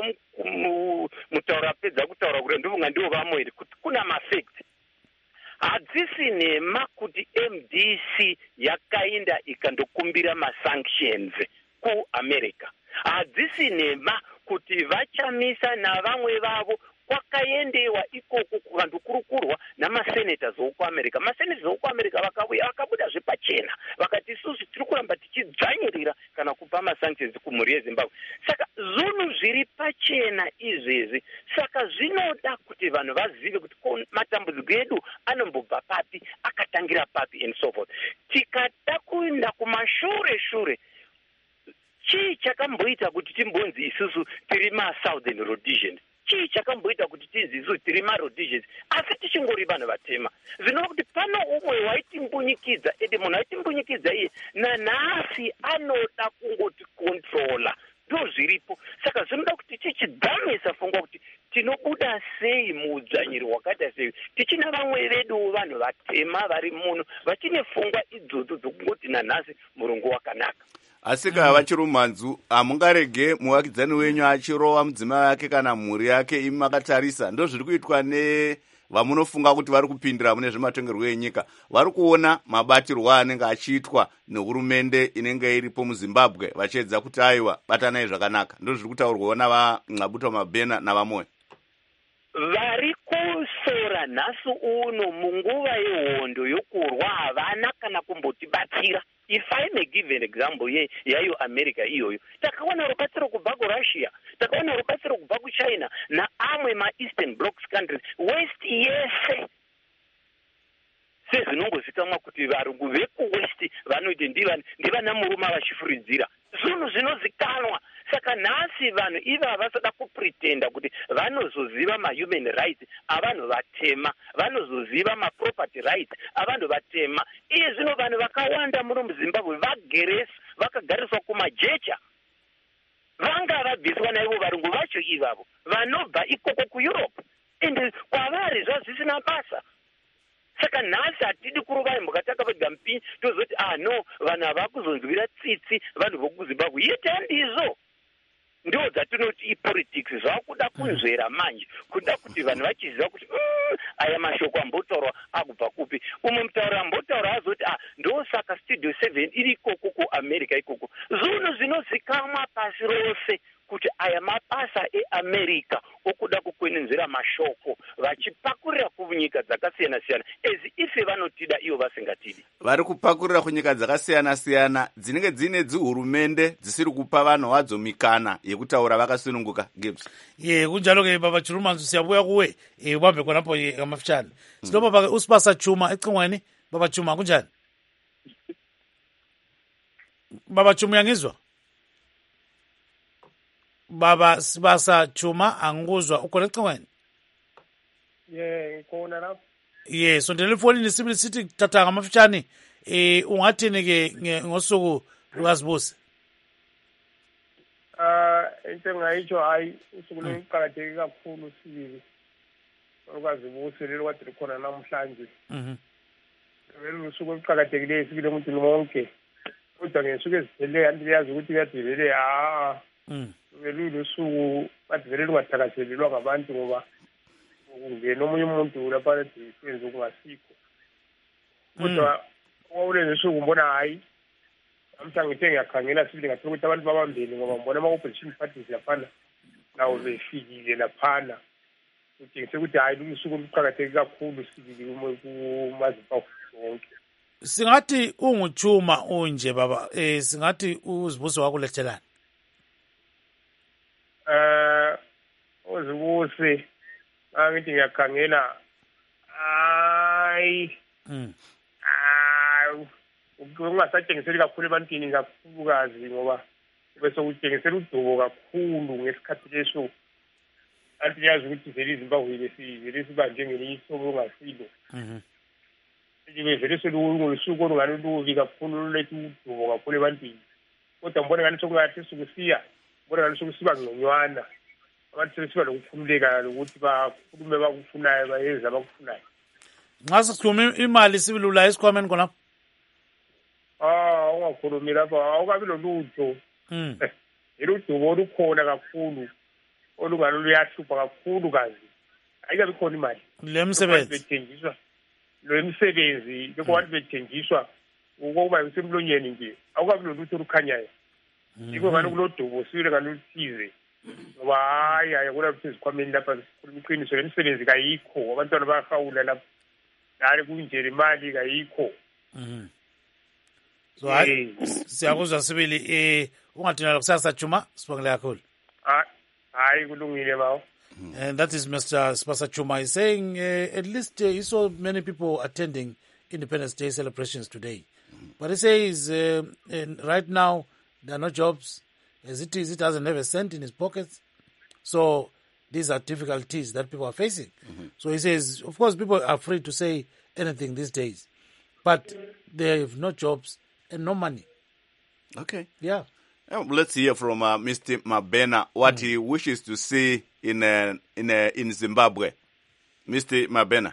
mutaura pedza kutaura kuti ndivonga ndivo vamwe kuti kuna mafacts. Hadzisi nema kuti M D C yakainda ikandokumbira masanctions kuAmerica. Hadzisi nema kuti vachamisa navamwe vavo kwakaendewa ikoko kukandokurukurwa namasenators okuAmerica. Masenators okuAmerica vakauya vakabuda zvepachena vakati isusu tiri kuramba tichidzvanyirira kana kupa masanctions kumhuri yeZimbabwe. Saka zvinhu zviri pachena izvezvi. Saka zvinoda kuti vanhu vazive kuti matambudziko edu anombobva papi, akatangira papi and so forth. Tikada kuenda kumashure shure, chii chakamboita kuti timbonzi isusu tiri maSouthern Rhodesians? Chii chakamboita kuti tinzi isusu tiri maRhodesians? Asi tichingori vanhu vatema. Zvinova kuti pano umwe waitimbunyikidzwa, ende munhu waitimbunyikidzwa iye nanhasi anoda kungoti controla. Ndo zviripo. Saka zvinoda kuti tichidhamisa pfungwa kuti tinobuda sei muudzvanyiri hwakaita sei. Tichina vamwe vedu vanhu vatema vari muno vachine pfungwa idzodzo dzokungoti nanhasi murungu wakanaka. Asika Vachirumanzu, hamungarege muvakidzani wenyu achirova mudzimai wake kana mhuri yake imi makatarisa. Ndo zviri kuitwa ne vamunofunga kuti vari kupindira mune zvematongerwo enyika. Vari kuona mabatirwo anenge achiitwa nehurumende inenge iripo muZimbabwe vachiedza kuti aiwa batanai zvakanaka. Ndo zviri kutaurwawo navanxabuta Mabhena navamoyo. Vari kusora nhasi uno munguva yehondo yokurwa havana kana kumbotibatsira. If I may give an example, ye yayo America iyoyo. Takaona rubatsiro kubva kuRussia, takaona rubatsiro kubva kuChina na amwe ma-Eastern Blocs countries. West yese sezvinongozikamwa kuti varungu vekuwest vanoiti ndivana muruma vachifuridzira. Zvinhu zvinozikanwa. Saka nhasi vanhu iva havasada kupretenda kuti vanozoziva ma-human rights avanhu vatema, vanozoziva ma-property rights avanhu vatema. Iye zvino vanhu vakawanda muno muZimbabwe vageresa vakagariswa kumajecha. Vanga vabviswa naivo varungu vacho ivavo vanobva ikoko kuEurope, ende kwavari zvazvisina basa. Saka nhasi hatidi kuruvai mukataka vegampi tozoti ah no vanhu havakuzonzwira tsitsi vanhu vokuZimbabwe. Yete handizvo. Ndo dzatinoti ipolitics zvakuda kunzvera manje kuda kuti vanhu vachiziva kuti mm, aya mashoko ambotaurwa akubva kupi. Umwe mutauri ambotaura azoti ah ndosaka studio seven iri ikoko kuAmerica ikoko. Zvinhu zvinozikamwa pasi rose kuti aya mabasa eAmerica okuda kukwenenzera mashoko vachipakurira kunyika dzakasiyana siyana ezi ife vanotida ivo vasingatidi. Vari kupakurira kunyika dzakasiyana siyana dzinenge dzine dzihurumende dzisiri kupa vanhu vadzo mikana yekutaura vakasununguka. Gibbs. Ye kunjalo ke baba Chirumanzu siyabuya kuwe ubambe khonapo kamafutshane. Sinoba baba usibasa Chuma ecingweni baba Chuma kunjani? Baba Chuma uyangizwa? Baba Sibasa Chuma angikuzwa ukhona ecingweni? Yeah, ngikhona lapho. Yeah, sondela efonini sibili sithi tata ngamafutshane eh ungathini ke ngosuku lukaSibuse? Ah, into engayitsho hayi usuku lokuqhakatheke kakhulu sibili. OkaZibuse lelo kade likhona namhlanje. Mhm. Vele usuku oluqhakathekileyo sibili emuntwini wonke. Kodwa ngesuku ezivele anti yazi ukuthi kuyadivele ah. Mhm. Vele usuku kade vele lungathakazelelwa ngabantu ngoba ungena omunye umuntu lapha esenze okungasikho. Kodwa kwawulenze usuku ngibona hayi amhlanje ngithe ngiyakhangela sibili ngathi ukuthi abantu babambeni ngoba ngibona ama-opposition parties laphana nawo befikile laphana utshengise ukuthi hayi lusuku oluqakatheke kakhulu sibili kumaZimbabwe wonke. Singathi unguchuma unje baba eh singathi uZibuse wakulethelana. Eh uZibuse angithi ngiyakhangela hayi Mhm. ah ungasatshengiseli kakhulu ebantwini kakhulukazi ngoba bese utshengisela udubo kakhulu ngesikhathi leso anti yazi ukuthi vele iZimbabwe lesivele sibanje ngelinye ihlobo ongasilo. Mhm. Nje vele selusuku olungani lubi kakhulu lethu udubo kakhulu ebantwini. Kodwa ngibona ngani sokungathi sokusiya ngibona ngani sokusiba ngconywana. Abantu sebesiba lokukhululeka ukuthi bakhulume bakufunayo bayenza abakufunayo. Nxa sikhuluma imali sibilula esikhwameni khona. Ah, ungakhulumi lapha awukabi lolutho. Mhm. Iludubo olukhona kakhulu olungalo luyahlupha kakhulu kazi. Ayikabi khona imali. Lemsebenzi bethengiswa. Lo emsebenzi lokho abantu bethengiswa ukuba usemlonyeni nje. Awukabi lolutho olukhanyayo. Yiko ngani kulodubo sibile kaluthize. Ngoba hayi hayi kula sizikhwameni lapha sikhuluma iqiniso lemsebenzi kayikho abantwana bayahawula lapha. Nale kunje imali kayikho. Mhm. So hayi siyakuzwa sibili eh ungathina lokusasa Chuma sibongela kakhulu. Ah hayi kulungile bawo. And that is Mister Sibasa Chuma is saying uh, at least uh, he saw many people attending Independence Day celebrations today. But he says uh, and right now there are no jobs. As it is, it doesn't have a cent in his pockets. So these are difficulties that people are facing. Mm-hmm. So he says, of course, people are free to say anything these days. But they have no jobs and no money. Okay. Yeah. Uh, let's hear from uh, Mister Mabena what mm. he wishes to see in uh, in uh, in Zimbabwe. Mister Mabena.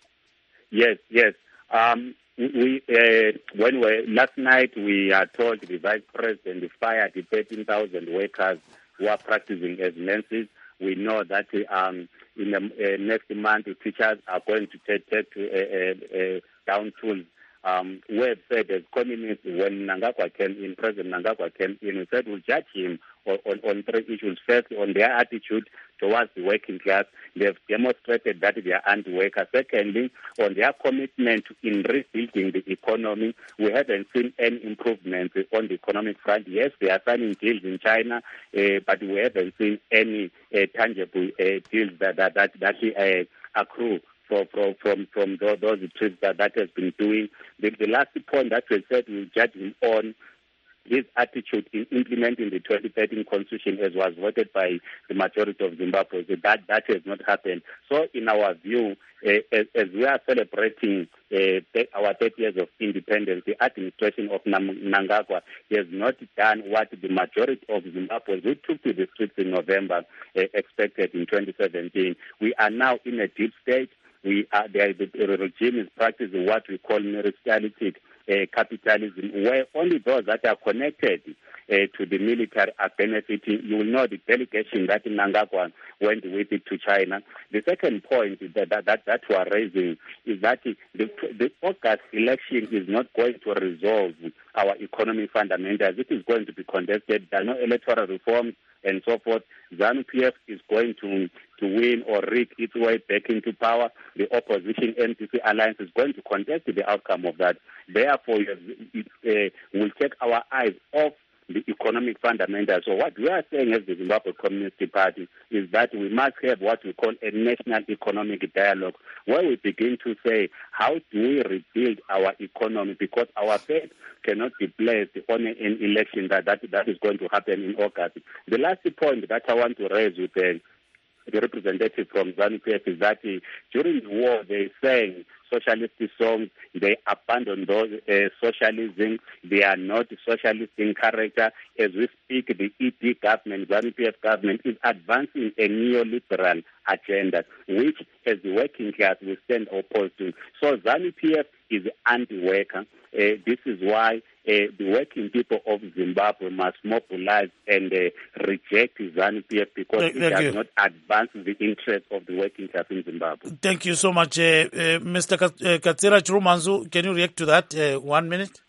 Yes, yes. Um, we uh, when we last night we are told the vice president fired thirteen thousand workers who are practicing as nurses. We know that um, in the uh, next month the teachers are going to take, take uh, uh, down tools. Um, we have said as communists when Mnangagwa came in, President Mnangagwa came in, we said we'll judge him on, on, on three issues. First, on their attitude towards the working class. They have demonstrated that they are anti-worker. Secondly, on their commitment in rebuilding the economy. We haven't seen any improvement on the economic front. Yes, they are signing deals in China, uh, but we haven't seen any uh, tangible uh, deals that that that, that uh, accrue from from from, from those, those trips that that has been doing. The, the last point that we said we'll judge him on his attitude in implementing the twenty thirteen constitution as was voted by the majority of Zimbabwe, that that has not happened. So in our view, uh, as, as we are celebrating uh, our thirty years of independence, the administration of Mnangagwa has not done what the majority of Zimbabweans who took to the streets in November uh, expected in twenty seventeen. We are now in a deep state. We are, the, the regime is practicing what we call meritocratic uh, capitalism, where only those that are connected uh, to the military are benefiting. You will know the delegation that Mnangagwa went with it to China. The second point that that, that, that we are raising is that the, the August election is not going to resolve our economic fundamentals. It is going to be contested. There are no electoral reforms and so forth. ZANU-P F is going to to win or rig its way back into power. The opposition N P C alliance is going to contest the outcome of that. Therefore, uh, we'll take our eyes off the economic fundamentals. So what we are saying as the Zimbabwe Communist Party is that we must have what we call a national economic dialogue, where we begin to say, how do we rebuild our economy? Because our faith cannot be placed on an election that, that, that is going to happen in August. The last point that I want to raise with the, the representative from ZANU-P F is that uh, during the war they sang socialist songs, they abandon those uh, socialism, they are not socialist in character. As we speak, the E P government, ZANU-P F government is advancing a neoliberal agenda, which as the working class we stand opposed to. So ZANU-P F is anti-worker. Uh, this is why uh, the working people of Zimbabwe must mobilize and uh, reject ZANU-P F because thank, it thank does you. not advance the interests of the working class in Zimbabwe. Thank you so much. Uh, uh, Mister Katsira Chirumanzu, can you react to that? Uh, one minute.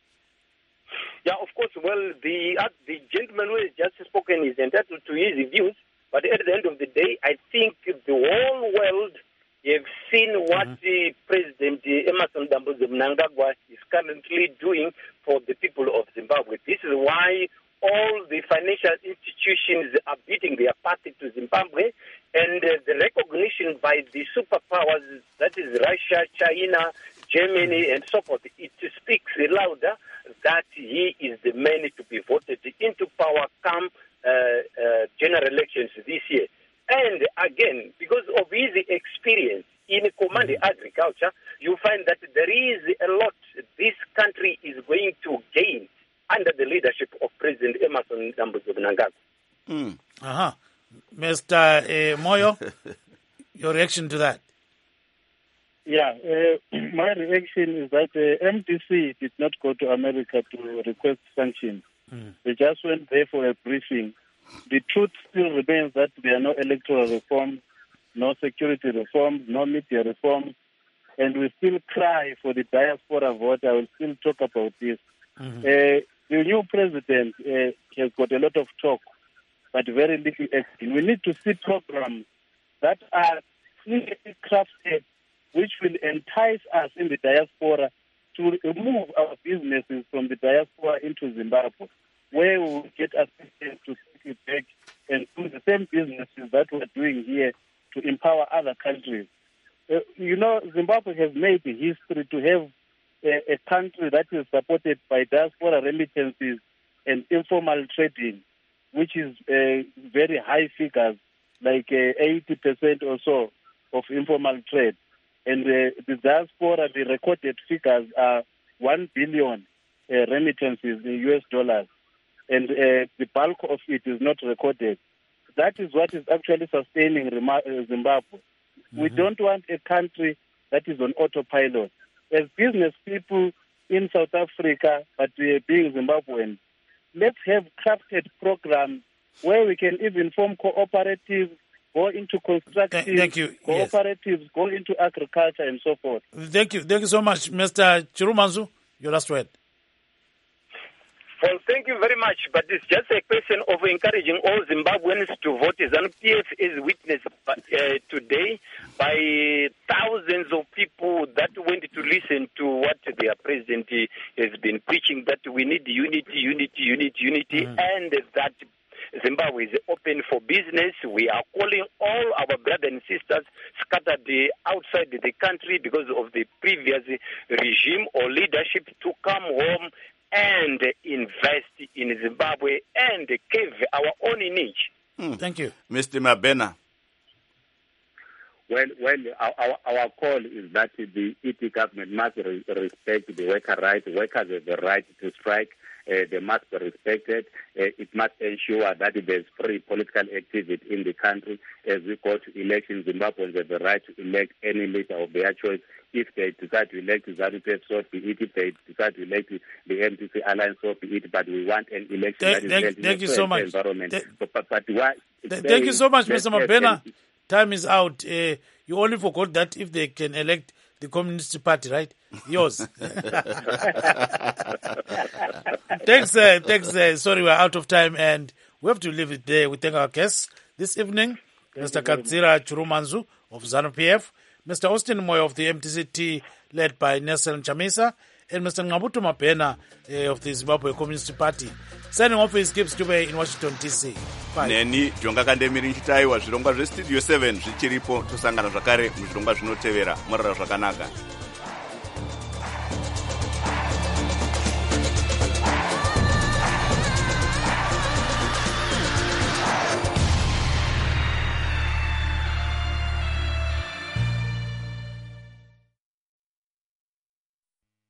Yeah, of course. Well, the uh, the gentleman who has just spoken is entitled to his views, but at the end of the day, I think the whole world have seen what mm-hmm. uh, President uh, Emmerson Dambudzo Mnangagwa is currently doing for the people of Zimbabwe. This is why all the financial institutions are beating their party to Zimbabwe, and uh, the recognition by the superpowers, that is Russia, China, Germany, and so forth, it speaks louder that he is the man to be voted into power come uh, uh, general elections this year. And again, because of his experience in command mm-hmm. agriculture, you find that there is a lot this country is going to gain under the leadership of President Emmerson Dambudzo Mnangagwa. Mm. Uh-huh. Mister Uh, Moyo, your reaction to that? Yeah, uh, my reaction is that uh, M D C did not go to America to request sanctions. Mm. They just went there for a briefing. The truth still remains that there are no electoral reforms, no security reforms, no media reforms, and we still cry for the diaspora vote. I will still talk about this. Mm-hmm. Uh, the new president uh, has got a lot of talk, but very little action. We need to see programs that are clearly crafted, which will entice us in the diaspora to remove our businesses from the diaspora into Zimbabwe, where we will get assistance to take it back and do the same businesses that we're doing here to empower other countries. Uh, you know, Zimbabwe has made the history to have a, a country that is supported by diaspora remittances and informal trading, which is uh, very high figures, like uh, eighty percent or so of informal trade. And uh, the diaspora, the recorded figures are one billion uh, remittances in U S dollars. And uh, the bulk of it is not recorded. That is what is actually sustaining Zimbabwe. Mm-hmm. We don't want a country that is on autopilot. As business people in South Africa, but uh, being Zimbabweans, let's have crafted programs where we can even form cooperatives, go into construction, Th- thank you. cooperatives, yes. go into agriculture and so forth. Thank you. Thank you so much, Mister Chirumanzu. Your last word. Well, thank you very much, but it's just a question of encouraging all Zimbabweans to vote. ZANU-P F is witnessed uh, today by thousands of people that went to listen to what their president has been preaching, that we need unity, unity, unity, unity, mm. and that Zimbabwe is open for business. We are calling all our brothers and sisters scattered outside the country because of the previous regime or leadership to come home and invest in Zimbabwe and give our own niche. Mm. Thank you. Mister Mabena. Well, well, our, our call is that the E P government must re- respect the worker rights. Workers have the right to strike. Uh, they must be respected. Uh, it must ensure that there's free political activity in the country. As we go to elections, Zimbabweans have the right to elect any leader of their choice. If they decide to elect ZANU-P F, so be it. If they decide to elect the M D C alliance, so be it. But we want an election thank, that is thank, held in thank a you so much. environment. Th- but, but, but why, th- thank you so much, Mister Mabena. And, Time is out. Uh, you only forgot that if they can elect the Communist Party, right? Yours. thanks, uh, thanks. Uh, sorry, we're out of time and we have to leave it there. We thank our guests this evening, thank Mister Katsira Chirumanzu of ZANU-P F, Mister Austin Moyo of the M T C T, led by Nelson Chamisa, and Mister Ngabutu Mabena uh, of the Zimbabwe Communist Party. Signing off is Gibbs Dube in Washington, D C. Bye. Neni, Jonga Kandemiri Nchitaiwa, zvirongwa zvestudio seven zvichiripo tosangana zvakare muzvirongwa zvinotevera. Morara zvakanaka.